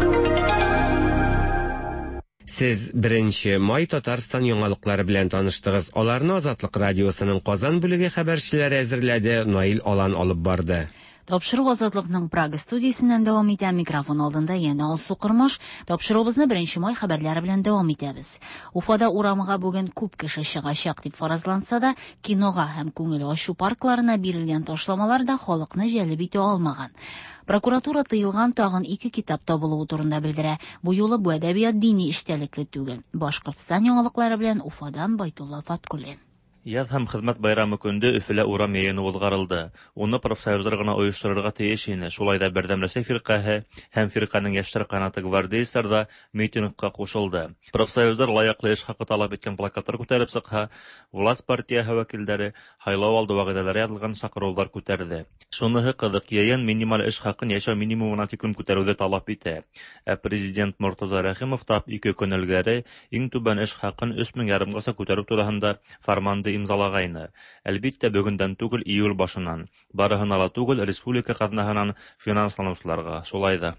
Сез 1 май Татарстан яңалыклары белән таныштыгыз. Аларны Азатлык радиосының Казан бүлеге хәбәрчеләре әзерләде, Наил Алан алып барды. Тапшыру Азатлыкның Прага студиясеннән дәвам итә. Микрофон алдында яна Алсу Кырмаш. Тапшыруыбызны 1 май хәбәрләре белән дәвам итәбез. Уфада урамга бүген күп кеше чыгачак дип фаразланса да, кинога һәм күңел ачу паркларына бирелгән ташламалар да халыкны җәлеп итә алмаган. Прокуратура тыелган тагын 2 китап табылуы турында белдерә. Бу юлы бу әдәбият дини эчтәлекле түгел. Башкортстан яңалыклары белән Уфадан Байтулла Фаткуллин. Яз һәм хезмәт байрамы көндә Өфөлә урам яйыны узгарылды. Уны профсоюзлар гына оештырырга тиеш ине. Шулай да Бердәм Рәсәй фиркаһы һәм фирканың яшьләр канаты гвардейцлар да митингка кушылды. Профсоюзлар лаяклы эш хакы таләп иткән плакатлар күтәреп сыкһа, власть партияһы вәкилләре хайлау алды вәгъдәләре язылган чакырулар күтәрде. Шуныһы кызык, яйын минималь эш хакын яшәү минимумына тиклем күтәрүде таләп итә. Президент Муртаза Рәхимов тап 2 көн элгәре иң түбән эш хакын 3,5 меңгә күтәрү турында фарманды имзалагайны. Әлбиттә, бүгендән түгел, июль башыннан. Барыһына ла түгел, республика казнаһынан финансланышларга. Шулай да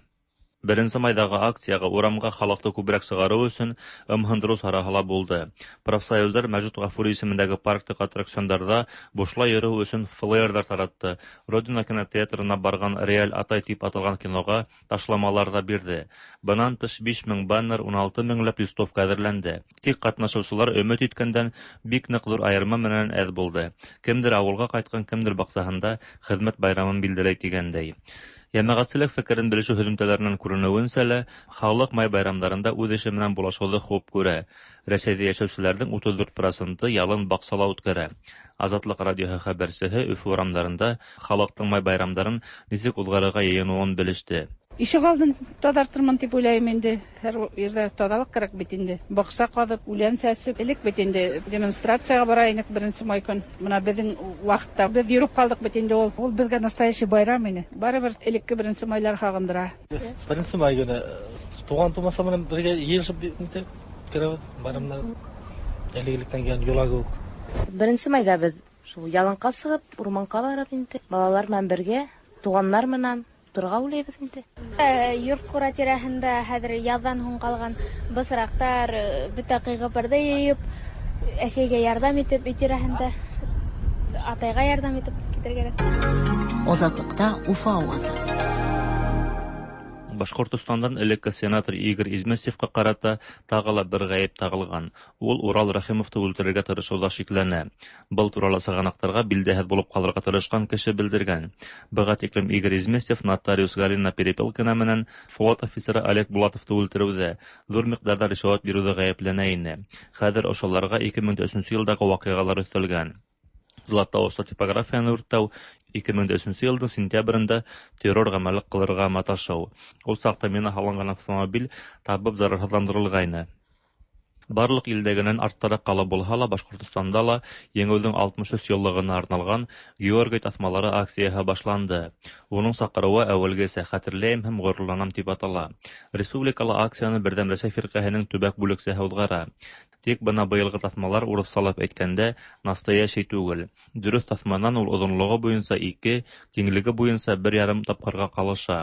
1 майдагы акцияга урамга халыкты күбрәк чыгару өчен ымһындыру сараһы булды. Профсоюзлар Мәҗит Гафури исемендәге парктык аттракционнарда бушлай йөрү өчен флеерлар таратты. Родина кинотеатрына барган Реаль Атай дип аталган кинога ташламалар да бирде. Бынан тыш 5000 баннер, 16 меңләп листовка әзерләнде. Тик катнашучылар өмет иткәндән бик нык зур аерма менән әз булды. Кемдер авылга кайткан, кемдер баксаһында хезмәт байрамын билдерә дигәндәй. Ямагатчылык фикерен белешү һөҗүмтәләреннән күренүенсә, халык май байрамнарында үз эше менән булашуды хуп күрә. Рәсәйдә яшәүчеләрнең 34% ялын баксала үткәрә. Азатлык радиоһы хәбәрчесе Өфө урамнарында халыктың май байрамнарын ничек узгарырга йыйынуын белеште. Ишек алдын тазартырмын дип уйлайм инде. Һәр ердә тазалык кирәк бит инде. Бакса кадып, үлән сәсеп, элек бит инде демонстрациягә бара идек 1 май көн. Менә безнең вакытта без йөрүп калдык бит инде ул. Ул безгә настоящий байрам иде. Барыбер элекке 1 майлар хагындыра. 1 май көне туган тумаса менән бергә йыелышып бит керәбез. Байрамнар элегелектән килгән юла күк. 1 майда без шул яланка сыгып, урманга барып инде. Балалар белән бергә, туганнар менән турга уйлыйбыз инде. Йорт кура тирәһендә хәзер яздан һуң калган бысрактар бөтә кыйгыбырды йыйып, әсәйгә ярдәм итеп, тирәһендә атайга ярдәм итеп китергә. Азатлыкта Уфа авазы. Башкортстандан элекке сенатор Игорь Изместьевка карата тагыла бер гаеп тагылган. Ул Урал Рәхимовты үлтерергә тырышуда шикләнә. Был туралы сыганактарга билдәһәт булып калырга тырышкан кеше белдергән. Быга тиклем Игорь Изместьев нотариус Галина Перепелкина менән флот офицеры Олег Булатовты үлтерүдә, зур микъдарда ришват бирүдә гаепләнә иде. Хәзер ошоларга 2003 елдагы вакыйгалар өстәлгән. Златоуста типографияны үртәү, 2003 елның сентябрендә террор гамәле кылырга маташау. Ул сакта мина һалынган автомобиль табып зарарсызландырылгайны. Барлык илдәгенән арттарак калып булһа ла, Башкортстанда ла еңүнең 63 еллыгына арналган Георгий тасмалары акцияһы башланды. Уның сакыруы әүвәлгесә хәтерләйм һәм горурланам дип атала. Республикалы акцияны Бердәм Рәсәй фиркаһының төбәк бүлекчәсе узгара. Тик бына быелгы тасмалар урыслап әйткәндә настоящий түгел. Дөрес тасманан ул озынлыгы буенча 2, киңлеге буенча 1,5 тапкырга калыша.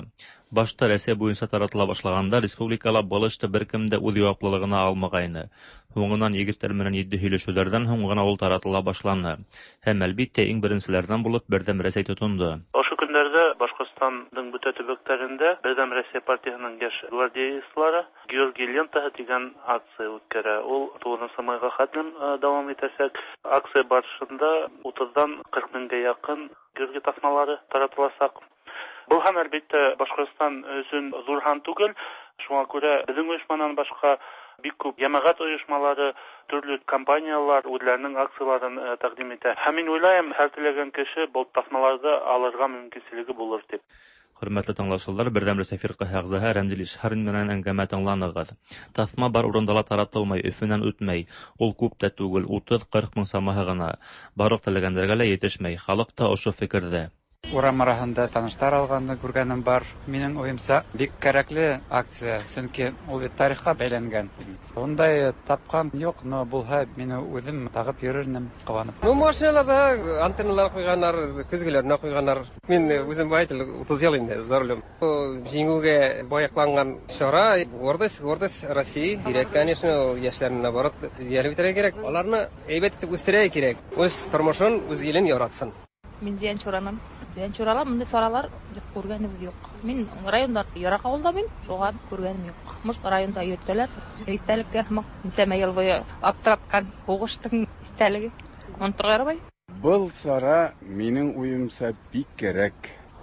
Башта Рәсәй буенча таратыла башлаганда республикала был эште беркем дә үз яуаплылыгына алмагайны. Һуңыннан егетләр менән җитди һөйләшүләрдән һуң гына ул таратыла башланды. Һәм әлбиттә иң беренчеләрдән булып Бердәм Рәсәй тотынды. Ошо көндәрдә Башкортстандың бүтә төбәкләрендә Бердәм Рәсәй партиясының яшь гвардеецлары Георгий Лентаһы дигән акция үткәрә. Ул 9 майга хәтлем дәвам итәчәк. Акция барышында 30-дан 40 меңгә якын Георгий тасмалары таратылачак. Бу һәм әлбиттә Башкортстан өчен зур һәм түгел. Шуңа күрә безнең оешмадан башка бик күп җәмәгать оешмалары, төрле компаниялар үзләренең акцияларын тәкъдим итә. Һәм мин уйлыйм, һәр теләгән кеше бу тасмаларны алырга мөмкинлеге булыр дип. Хөрмәтле тыңлаучылар, Бердәм Рәсәй фиркаһы әгъзаһы Рәмзил Ишхарин менән әңгәмә тыңланыгыз. Тасма бар урында ла таратылмый, Өфөнән үтмәй. Ул күп тә түгел, 30-40 мең самаһы гына. Барлык теләгәннәргә лә yetешмәй. Халык та ошо фикердә. Урам араһында таныштар алганны күргәнем бар. Минең уемса, бик кәрәкле акция, чөнки ул тарихка бәйләнгән. Ондай тапкан юк, но булһа, мине үзем тагып йөрернем, кыланып. Машиналарда антенналар куйганнар, көзгеләренә куйганнар. Мин үзем байтыл 30 ел инде за рулем. Җиңүгә баякланган чара, гордость России. Кирәк, конечно, яшьләрне наоборот, ялып итәргә кирәк. Аларны әйбәт итеп үстерергә кирәк. Үз тормышын, үз илен яратсын. Мин Зиян Чуранам. Зиян Чурала монда саралар күргәнем юк. Мин районда ярак авылда мин, шуга күргәнем юк. Мыш районда йөртәләр. Истәлеккә ничәмә ел буе аптыраткан хугыштың истәлеге. Онтыргар Был сара минең уемса бик кирәк.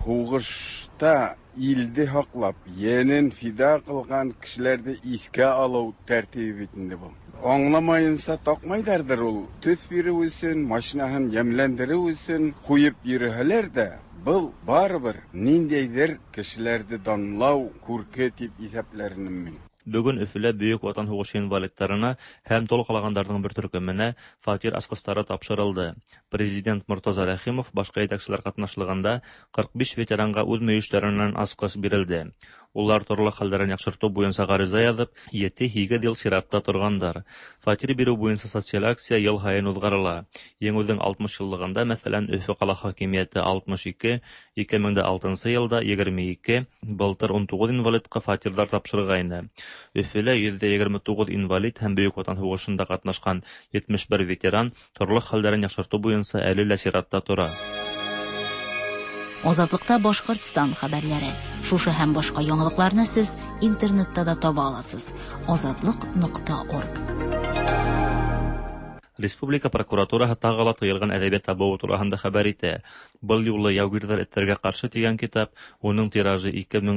Хугышта илде хаклап, янен фида кылган кешеләрне искә алу тәртибе битендә бу. Аңламайынса такмайдардыр ул. Төс бирү өчен, машинаһын ямьләндерү өчен куеп йөрәләр дә, был барыбер ниндәйдер кешеләрне данлау, күрке дип исәпләрнем мин. Бүген Өфөлә Бөек Ватан һугышы инвалидтарына һәм толык калганнарның бер төркеменә фатир аскыстары тапшырылды. Президент Муртаза Рәхимов башка җитәкчеләр катнашлыгында 45 ветеранга үз мөешләреннән аскыс бирелде. Улар торлы хәлләрен яхшырту буенча гариза язып, 7-8 ел сиратта торгандар. Фатир бирү буенча социаль акция ел һаен узгарыла. Еңүнең 60 еллыгында, мәсәлән, Өфө кала хакимияте 62, 2006 елда 22, былтыр 19 инвалидка фатирлар тапшыргайны. Өфөлә 129 инвалид һәм Бөек Ватан һугышында катнашкан 71 ветеран торлы хәлләрен яхшырту буенча әле лә сиратта тора. Азатлыкта Башкортстан хәбәрләре. Шушы һәм башка яңалыкларны сез интернетта да таба аласыз. azatlык.org. Республика прокуратураһы тагыла тыелган әдәбият табуы турында хәбәр итә. Был юлы Яугирдар этләргә каршы дигән китап, уның тиражы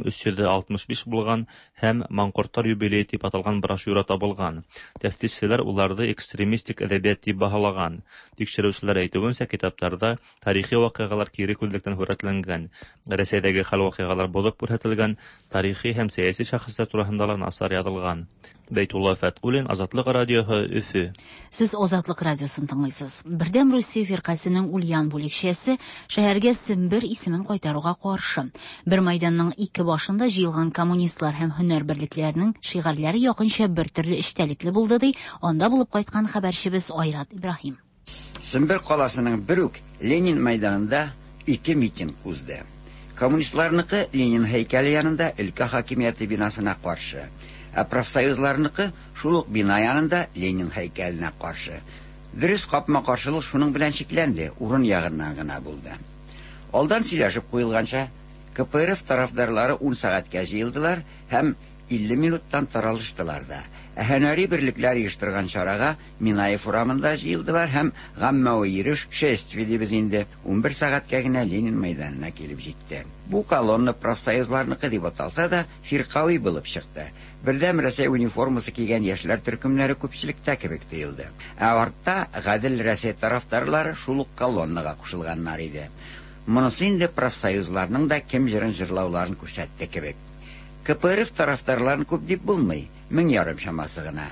2365 булган һәм Маңкортлар юбилее дип аталган брошюра табылган. Тәфтишчеләр уларны экстремистик әдәбият дип баһалаган. Тикшерүчеләр әйтүенчә, китапларда тарихи вакыйгалар кире күзлектән хүрәтләнгән. Рәсәйдәге хәл вакыйгалар булып күрсәтелгән, тарихи һәм сәяси шәхесләр турында насар язылган. Бәйтулла Фәткулин, Азатлык радиоһы, Өфө. Сез Азатлык радиосын тыңлыйсыз. Бердәм Русия фиркасының Ульян бүлекчәсе шәһәргә Сембер исемен кайтаруга каршы. Бер мәйданның ике башында җыелган коммунистлар һәм һөнәр берлекләренең шигырьләре якынча бер төрле эчтәлекле булды ди, анда булып кайткан хәбәрчебез Айрат Ибраһим. Сембер каласының Берүк Ленин мәйданында 2 митинг узды. Коммунистларныкы Ленин һәйкәле янында өлкә хакимияте бинасына каршы. Профсоюзларныкы шул ук бина янында Ленин һәйкәленә каршы. Дөрес капма-каршылык шуның белән шикләнде, урын ягыннан гына булды. Алдан сөйләшеп куелганча, КПРФ тарафдарлары 10 сәгатькә җыелдылар һәм 50 минуттан таралыштылар да. Һөнәри берлекләр оештырган чарага Минаев урамында җыелдылар һәм гаммәви йөреш 6 дибез инде 11 сәгатькә генә Ленин мәйданына килеп җитте. Бу колонна профсоюзларныкы дип аталса да, фиркави булып чыкты. Бердәм Рәсәй униформасы кигән яшьләр төркемнәре күпчелектә кебек тоелды. Артта Гадел Рәсәй тарафдарлары шул ук колоннага кушылганнар иде. Монысы инде профсоюзларның да кем җырын җырлауларын күрсәтте кебек. КПРФ тарафдарларын күп дип булмый, 1000 чамасы гына.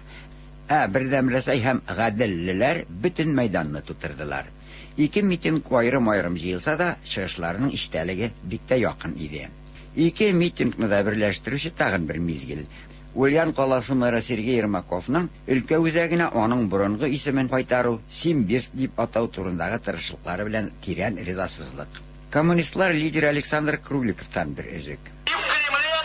Бердәм Рәсәй һәм Гаделлеләр бөтен мәйданны тутырдылар. 2 митинг айрым-айрым җыелса да, чыгышларының иштәлеге бик тә якын иде. 2 митингны да берләштерүче тагын бер мизгил. Ульян каласы мэры Сергей Ермаковның өлкә үзәгенә аның борынгы исемен кайтару, Симбирск дип атау турындагы тырышлыклары белән тирән ризасызлык. Коммунистлар лидеры Александр Круликовтан бер өзек. В Кремле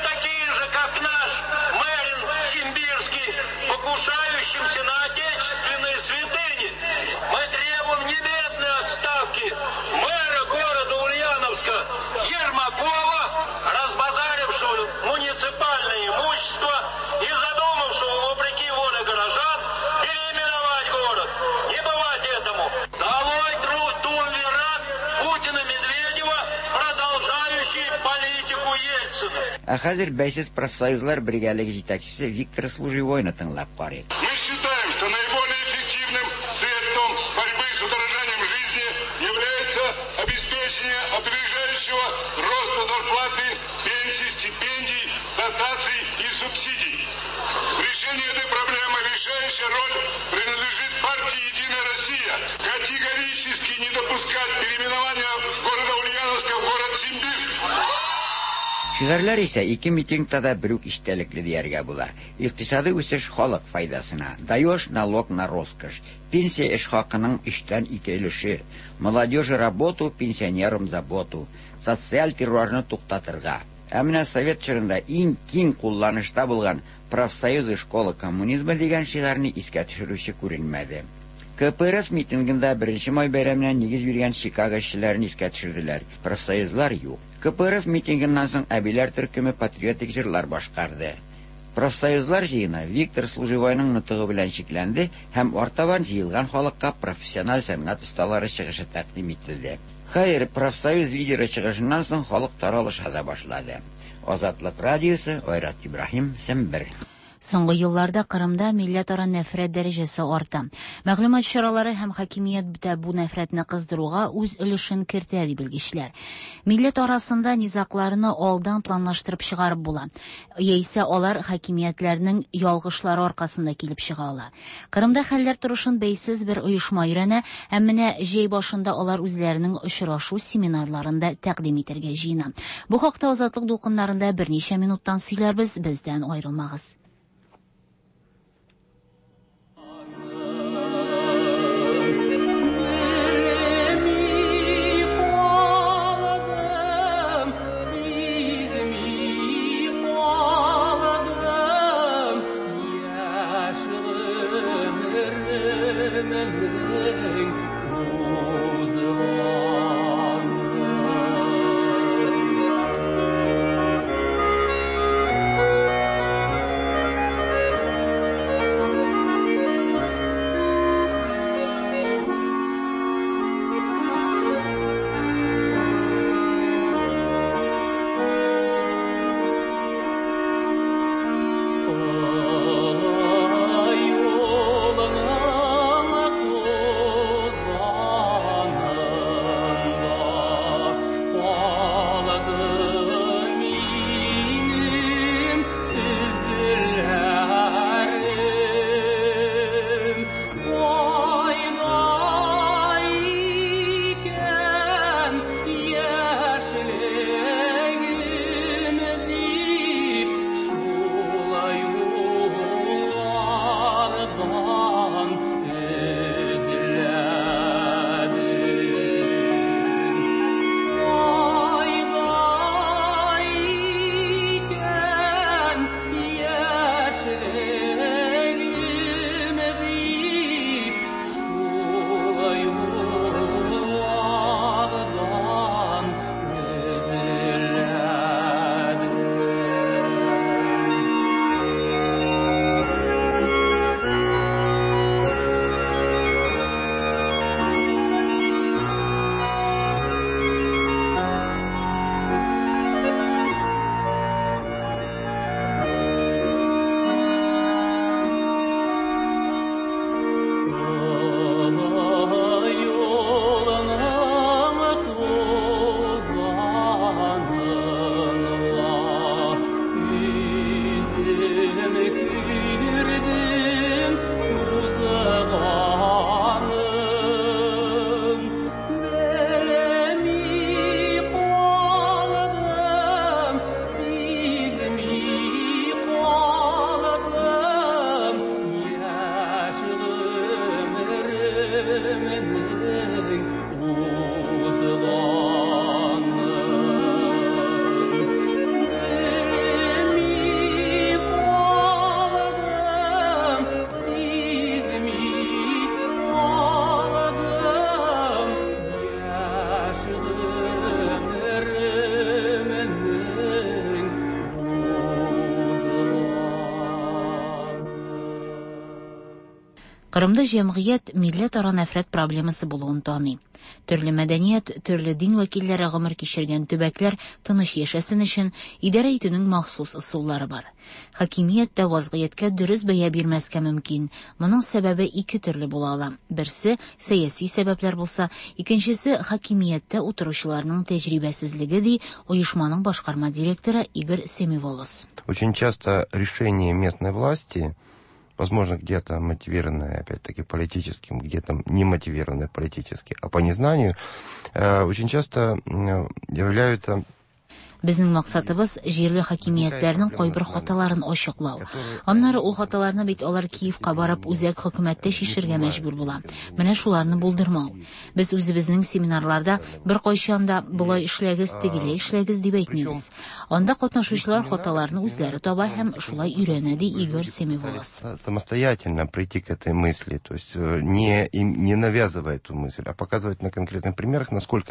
Хәзер бәйсез профсоюзлар бергәлеге җитәкчесе Виктор Служивойны тыңлап карыйк. Мы считаем, что наиболее эффективным средством борьбы с удорожанием жизни является обеспечение опережающего роста зарплаты, пенсий, стипендий, дотаций и субсидий. В решении этой проблемы решающая роль принадлежит партии «Единая Россия». Категорически не допускать переименования города Ульяновска в город Симбирск. Шигырьләр исә ике митингта да бер үк иштәлекле дияргә була. Икътисади үсеш халык файдасына, даешь налог на роскошь, пенсия эш хакының 3-тән 2 өлеше, молодежи работу, пенсионерам заботу, социаль террорны туктатырга. Ә менә совет чорында иң киң кулланышта булган профсоюз школа коммунизмы дигән шигырьне искә төшерүче күренмәде. КПРФ митингында 1 май бәйрәменә нигез биргән Чикаго эшчеләрен искә төшерделәр. Профсоюзлар юк. КПРФ митингыннан соң әбиләр төркеме патриотик җырлар башкарды. Профсоюзлар җыены Виктор Служивойның нутыгы белән чикләнде һәм артабан җыелган халыкка профессиональ сәнгать осталары чыгышы тәкъдим ителде. Хәер, профсоюз лидеры чыгышыннан соң халык таралыша да башлады. Азатлык радиосы, Айрат Ибраһим, Сембер. Соңгы елларда Кырымда милләтара нәфрәт дәрәҗәсе арта. Мәгълүмат чаралары һәм хакимият бу нәфрәтне кыздыруга үз өлешен кертә дип белгечләр. Милләт арасында низакларны алдан планлаштырып чыгарып була. Яисә алар хакимиятләрнең ялгышлары аркасында килеп чыга ала. Кырымда хәлләр торышын бәйсез бер оешма өйрәнә, һәм менә җәй башында алар үзләренең очрашу семинарларында тәкъдим итәргә җыена. Бу хакта Азатлык дулкыннарында берничә минуттан сөйләрбез, бездән аерылмагыз. Кырымда җәмгыять милләт-ара нәфрәт проблемасы булуын таный. Төрле мәдәният, төрле дин вәкилләре гомер кичергән төбәкләр тыныч яшәсен өчен идарә итүнең махсус ысуллары бар. Хакимият тә вазгыятькә дөрес бәя бирмәскә мөмкин. Моның сәбәбе ике төрле була ала. Берсе сәяси сәбәпләр булса, икенчесе хакимияттә утыручыларның тәҗрибәсезлеге, ди оешманың башкарма директоры Игорь Семиволос. Очень часто решения местной власти, возможно, где-то мотивированные, опять-таки, политическим, где-то не мотивированные политически, а по незнанию, очень часто являются... Безнең максатыбыз җирле хакимиятләрнең кайбер хаталарын ачыклау. Аннары ул хаталарны бит алар Киевка барып үзәк хөкүмәттә шишергә мәҗбүр була. Менә шуларны булдырмау. Без үзебезнең семинарларда бер кайчан да булай эшләгез, тегеләй эшләгез дип әйтмибез. Анда катнашучылар хаталарны үзләре таба һәм шулай өйрәнә, ди Игорь Семиволос. Самостоятельно прийти к этой мысли, то есть не навязывая эту мысль, а показывать на конкретных примерах, насколько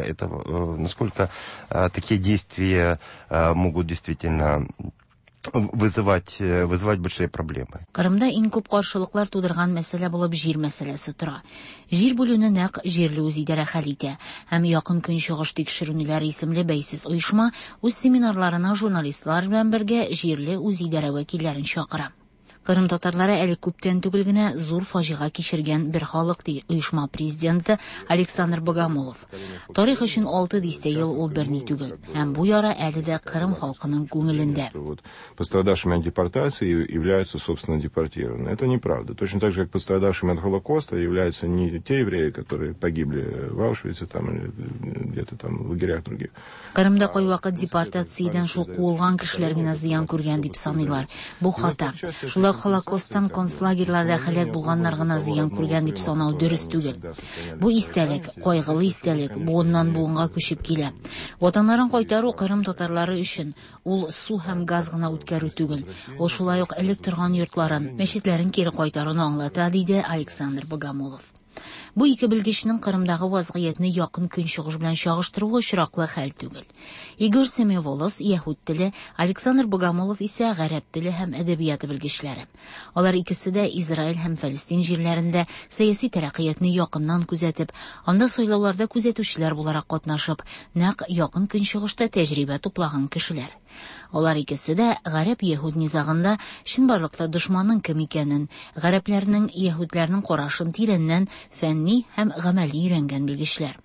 такие действия могут действительно вызывать большие проблемы. Кырымда иң күп каршылыклар тудырган мәсьәлә булып җир мәсьәләсе тора. Җир бүлүне нәкъ җирле үзидарә хәл итә. Һәм Якын Көнчыгыш тикшерүләре исемле бәйсез оешма үз семинарларына журналистлар белән бергә җирле үзидарә вәкилләрен чакыра. Кырым татарлары әле күптән түгел генә зур фаҗига кичергән бер халык, ди оешма президенты Александр Богомолов. Тарих өчен 600 ел ул берни түгел, һәм бу яра әле дә Кырым халкының күңелендә. Пострадавшими от депортации являются, собственно, депортированные. Это неправда. Точно так же, как пострадавшими от Холокоста являются не те евреи, которые погибли в Аушвице там, или где-то там в лагерях других. Кырымда кайвакыт депортациядан шул куылган кешеләр генә зыян күргән дип саныйлар. Бу хата. Шулай Холокостан концлагерьларда хәлак булганнар гына зыян күргән дип санау дөрес түгел. Бу истәлек, кайгылы истәлек, буыннан буынга күчеп килә. Ватаннарын кайтару Кырым татарлары өчен ул су һәм газ гына үткәрү түгел. Ул шулай ук элек торган йортларын, мәчетләрен кире кайтаруны аңлата, диде Александр Богомолов. Бу ике белгечнең Кырымдагы вазгыятны Якын Көнчыгыш белән чагыштыруы очраклы хәл түгел. Игорь Семиволос яһүд теле, Александр Богомолов исә гарәп теле һәм әдәбияты белгечләре. Алар икесе дә Израиль һәм Фәлестин җирләрендә сәяси тәрәккыятны якыннан күзәтеп, анда сайлауларда күзәтүчеләр буларак катнашып, нәкъ Якын Көнчыгышта тәҗрибә туплаган кешеләр. Алар икесе дә гарәп яһүд низагында чынбарлыкта дошманның кем икәнен, гарәпләрнең яһүдләрнең карашын тирәннән фәнни һәм гамәли өйрәнгән белгечләр.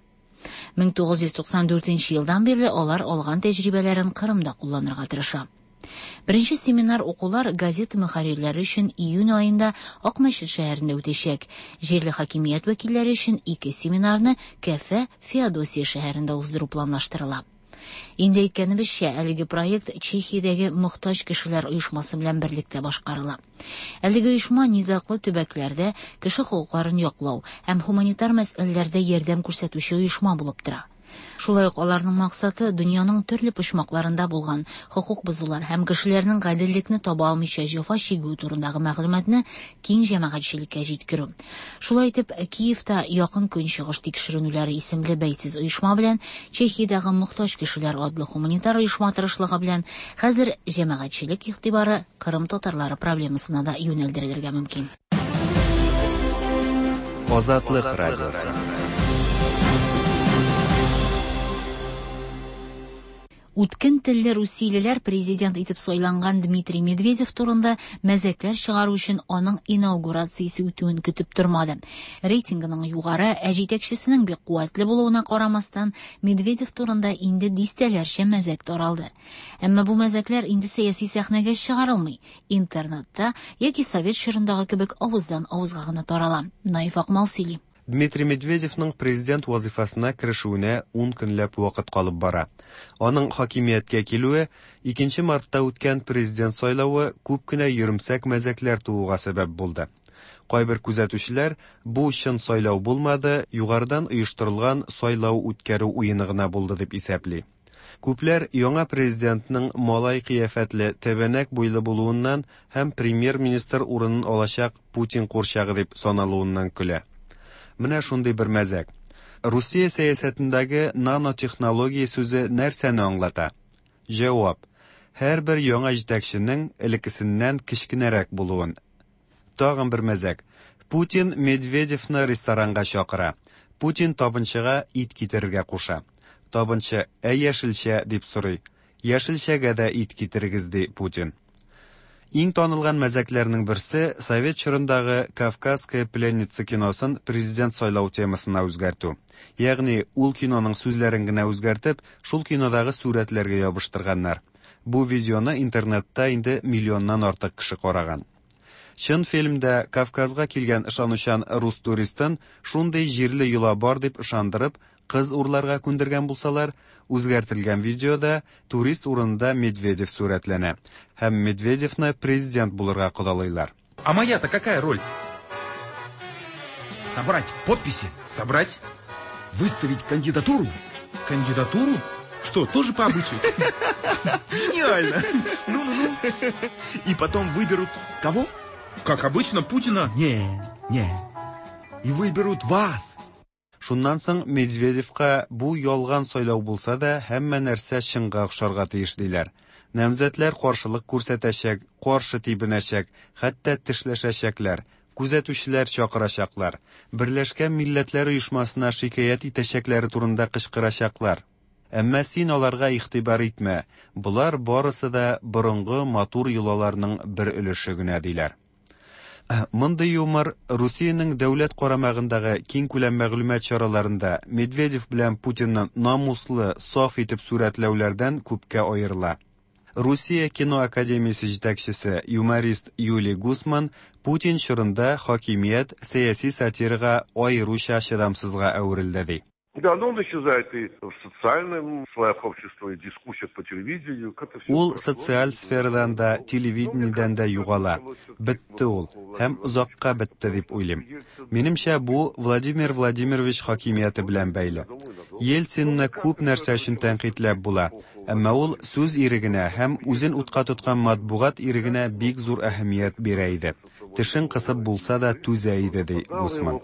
1994 елдан бирле алар алган тәҗрибәләрен Кырымда кулланырга тырыша. Беренче семинар укулар газета мөхәррирләре өчен июнь аенда Акмәчет шәһәрендә үтәчәк. Җирле хакимият вәкилләре өчен 2 семинарны Кәфә, Феодосия шәһәрендә уздыру планлаштырыла. Инде әйткәнебезчә, әлеге проект Чехиядәге мохтаҗ кешеләр оешмасы белән берлектә башкарыла. Әлеге оешма низаклы төбәкләрдә кеше хокукларын яклау һәм гуманитар мәсьәләләрдә ярдәм күрсәтүче оешма булып тора. Шулай ук аларның максаты дөньяның төрле почмакларында булган хокук бозулар һәм кешеләрнең гаделлекне таба алмыйча җәфа чигү турындагы мәгълүматны киң җәмәгатьчелеккә җиткерү. Шулай итеп, Киевта Якын Көнчыгыш тикшерүләре исемле бәйсез оешма белән Чехиядәге мохтаҗ кешеләр адлы гуманитар оешма тырышлыгы белән хәзер җәмәгатьчелек игътибары Кырым татарлары проблемасына да юнәлдерелергә мөмкин. Азатлык радиосы. Үткен телле русиялеләр президент итеп сайланган Дмитрий Медведев турында мәзәкләр чыгару өчен аның инаугурациясе үтүен көтеп тормады. Рейтингының югары, җитәкчесенең бик куәтле булуына карамастан, Медведев турында инде дистәләрчә мәзәк таралды. Әмма бу мәзәкләр инде сәяси сәхнәгә чыгарылмый. Интернетта яки Совет чорындагы кебек авыздан авызга гына тарала. Наиф Акмал сөйли. Дмитрий Медведевның президент вазифасына керешүенә 10 көнләп вакыт калып бара. Аның хакимияткә килүе 2 мартта үткән президент сайлауы күп кенә йөрмсәк мәзәкләр тууга сәбәп булды. Кайбер күзәтүчеләр бу чын сайлау булмады, югарыдан оештырылган сайлау үткәрү уены гына булды дип исәпли. Күпләр яңа президентның малай кыяфәтле, тәбәнәк буйлы булуыннан һәм премьер-министр урынын алачак Путин курчагы дип саналуыннан көлә. Менә шундый бер мәзәк. Русия сәясәтендәге нанотехнология сүзе нәрсәне аңлата? Җавап: һәрбер яңа җитәкченең элеккесеннән кечкенәрәк булуын. Тагын бер мәзәк. Путин Медведевны ресторанга чакыра. Путин табынчыга ит китерергә куша. Табынчы яшелчә дип сорый. Яшелчәгә дә ит китерегез ди Путин. Иң танылган мәзәкләрнең берсе Совет чорындагы Кавказская пленница киносын президент сайлау темасына үзгәртү. Ягъни ул киноның сүзләрен генә үзгәртеп, шул кинодагы сурәтләргә ябыштырганнар. Бу видеоны интернетта инде миллионнан артык кеше караган. Чын фильмда Кавказга килгән ышанучан рус туристын шундый җирле юла бар дип ышандырып, кыз урларга күндергән булсалар, үзгәртелгән видеода турист урынында Медведев сурәтләнә. Һәм Медведевны президент булырга кодалыйлар. А моя-то какая роль? Собрать подписи. Собрать? Выставить кандидатуру. Кандидатуру? Что, тоже по обычаю? Гениально! Ну-ну-ну. И потом выберут кого? Как обычно, Путина? Не. И выберут вас. Шуннан соң Медведевка бу ялган сайлау булса да, һәммә нәрсә чынга охшарга тиеш диләр. Намзәтләр каршылык күрсәтәчәк, каршы тибенәчәк, хәтта тешләшәчәкләр, күзәтүчеләр чакырачаклар, Берләшкән Милләтләр оешмасына шикаят итәчәкләре турында кычкырачаклар. Әмма син аларга игътибар итмә. Булар барысы да борынгы матур юлаларның бер өлеше генә диләр. Мондый юмор Русиянең дәүләт карамагындагы киң күләм мәгълүмат чараларында Медведев белән Путинны намуслы, саф итеп сүрәтләүләрдән күпкә аерыла. Русия кино академиясе җитәкчесе, юморист Юлий Гусман Путин чорында хакимият сәяси сатирага аеруча чыдамсызга әверелде ди. Да, но он исчезает и в социальном слоях общества, и дискуссиях по телевидению. Ул социаль сферадан да, телевидениедән дә югала. Бетте ул, һәм узакка бетте дип уйлыйм. Минемчә, бу Владимир Владимирович хакимияте белән бәйле. Ельцинны күп нәрсә өчен тәнкыйтьләп була, әмма ул сүз ирегенә һәм үзен утка тоткан матбугат ирегенә бик зур әһәмият бирә иде. Тешен кысып булса да түзә иде ди Гусман.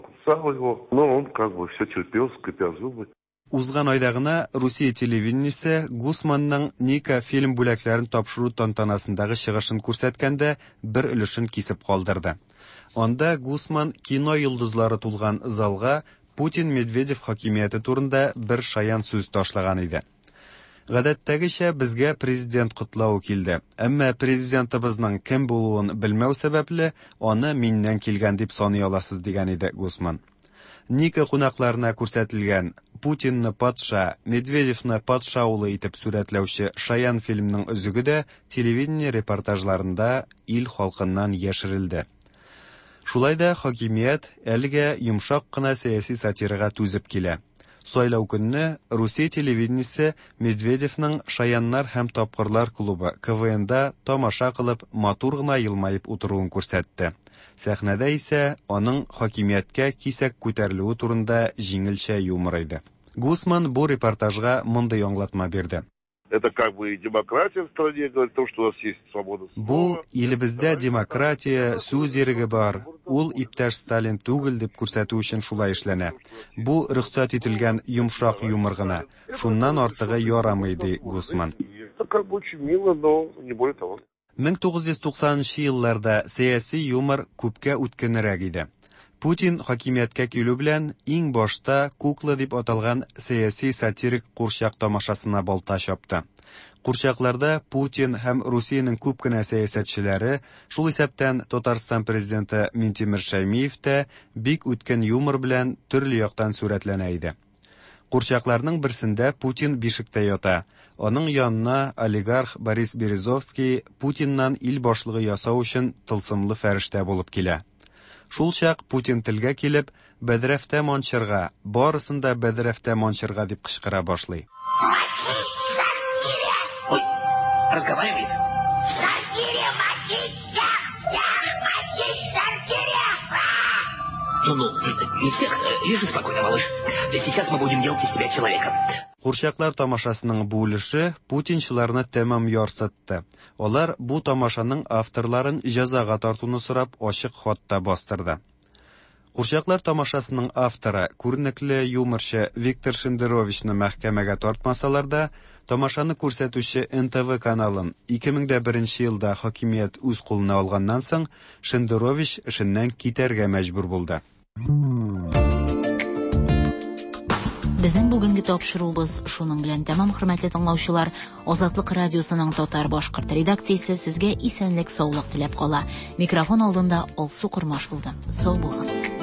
Но он как бы все терпел, скрипя зубы. Узган айда гына Русия телевидениесе Гусманның Ника фильм бүләкләрен тапшыру тантанасындагы чыгышын күрсәткәндә бер өлешен кисеп калдырды. Анда Гусман кино йолдызлары тулган залга Путин Медведев хакимияте турында бер шаян сүз ташлаган иде. Гадәттәгечә безгә президент котлау килде. Әмма президентыбызның кем булуын белмәү сәбәпле аны миннән килгән дип саный аласыз дигән иде Гусман. Ника кунакларына күрсәтелгән Путинны патша, Медведевны патша улы итеп сүрәтләүче шаян фильмның өзүге дә телевидение репортажларында ил халкыннан яшерилде. Шулай да хакимият әлегә йомшак кына сәяси сатирага түзеп килә. Сайлау көнне Русия телевидениесе Медведевның Шаяннар һәм тапкырлар клубы КВНда тамаша кылып матур гына елмаеп утыруын күрсәтте. Сәхнәдә исә аның хакимияткә кисәк күтәрелүе турында җиңелчә юмор иде. Гусман бу репортажга мондый аңлатма бирде. Это как бы демократия в стране, говорит о том, что у нас есть свобода слова. Бу илебездә демократия, сүз иреге бар. Ул иптәш Сталин түгел дип күрсәтү өчен шулай эшләнә. Бу рөхсәт ителгән йомшак юмор гына. Шуннан артыгы ярамый ди Гусман. Это как бы очень мило, но не более того. 1990 елларда сәяси юмор күпкә үткенрәк иде. Путин хакимияткә килү белән иң башта кукла дип аталган сәяси сатирик курчак тамашасына балта чапты. Курчакларда Путин һәм Русиянең күп кенә сәясәтчеләре, шул исәптән Татарстан президенты Минтимер Шәймиев тә бик үткен юмор белән төрле яктан сүрәтләнә иде. Курчакларның берсендә Путин бишектә ята. Аның янына олигарх Борис Березовский Путиннан ил башлыгы ясау өчен тылсымлы фәрештә булып килә. Шул чак Путин телгә килеп, бәдрәфтә манчырга, барысында бәдрәфтә манчырга дип кычкыра башлый. Ой, разговаривает. В сортире мочить всех! Всех мочить в сортире! Ну, не всех. Лежи спокойно, малыш. Сейчас мы будем делать из тебя человека. Курчаклар тамашасының бу өлеше путинчыларны тәмам ярсытты. Алар бу тамашаның авторларын җәзага тартуны сорап ачык хатта бастырды. Курчаклар тамашасының авторы, күренекле юморчы Виктор Шендеровичны мәхкәмәгә тартмасалар да, тамашаны күрсәтүче НТВ каналын 2001 елда хакимият үз кулына алганнан соң Шендерович эшеннән китәргә мәҗбүр булды. Безнең бүгенге тапшыруыбыз шуның белән тәмам, хөрмәтле тыңлаучылар. Азатлык радиосының татар-башкорт редакциясе сезгә исәнлек, саулык теләп кала. Микрофон алдында Алсу Курмаш булды. Сау булыгыз.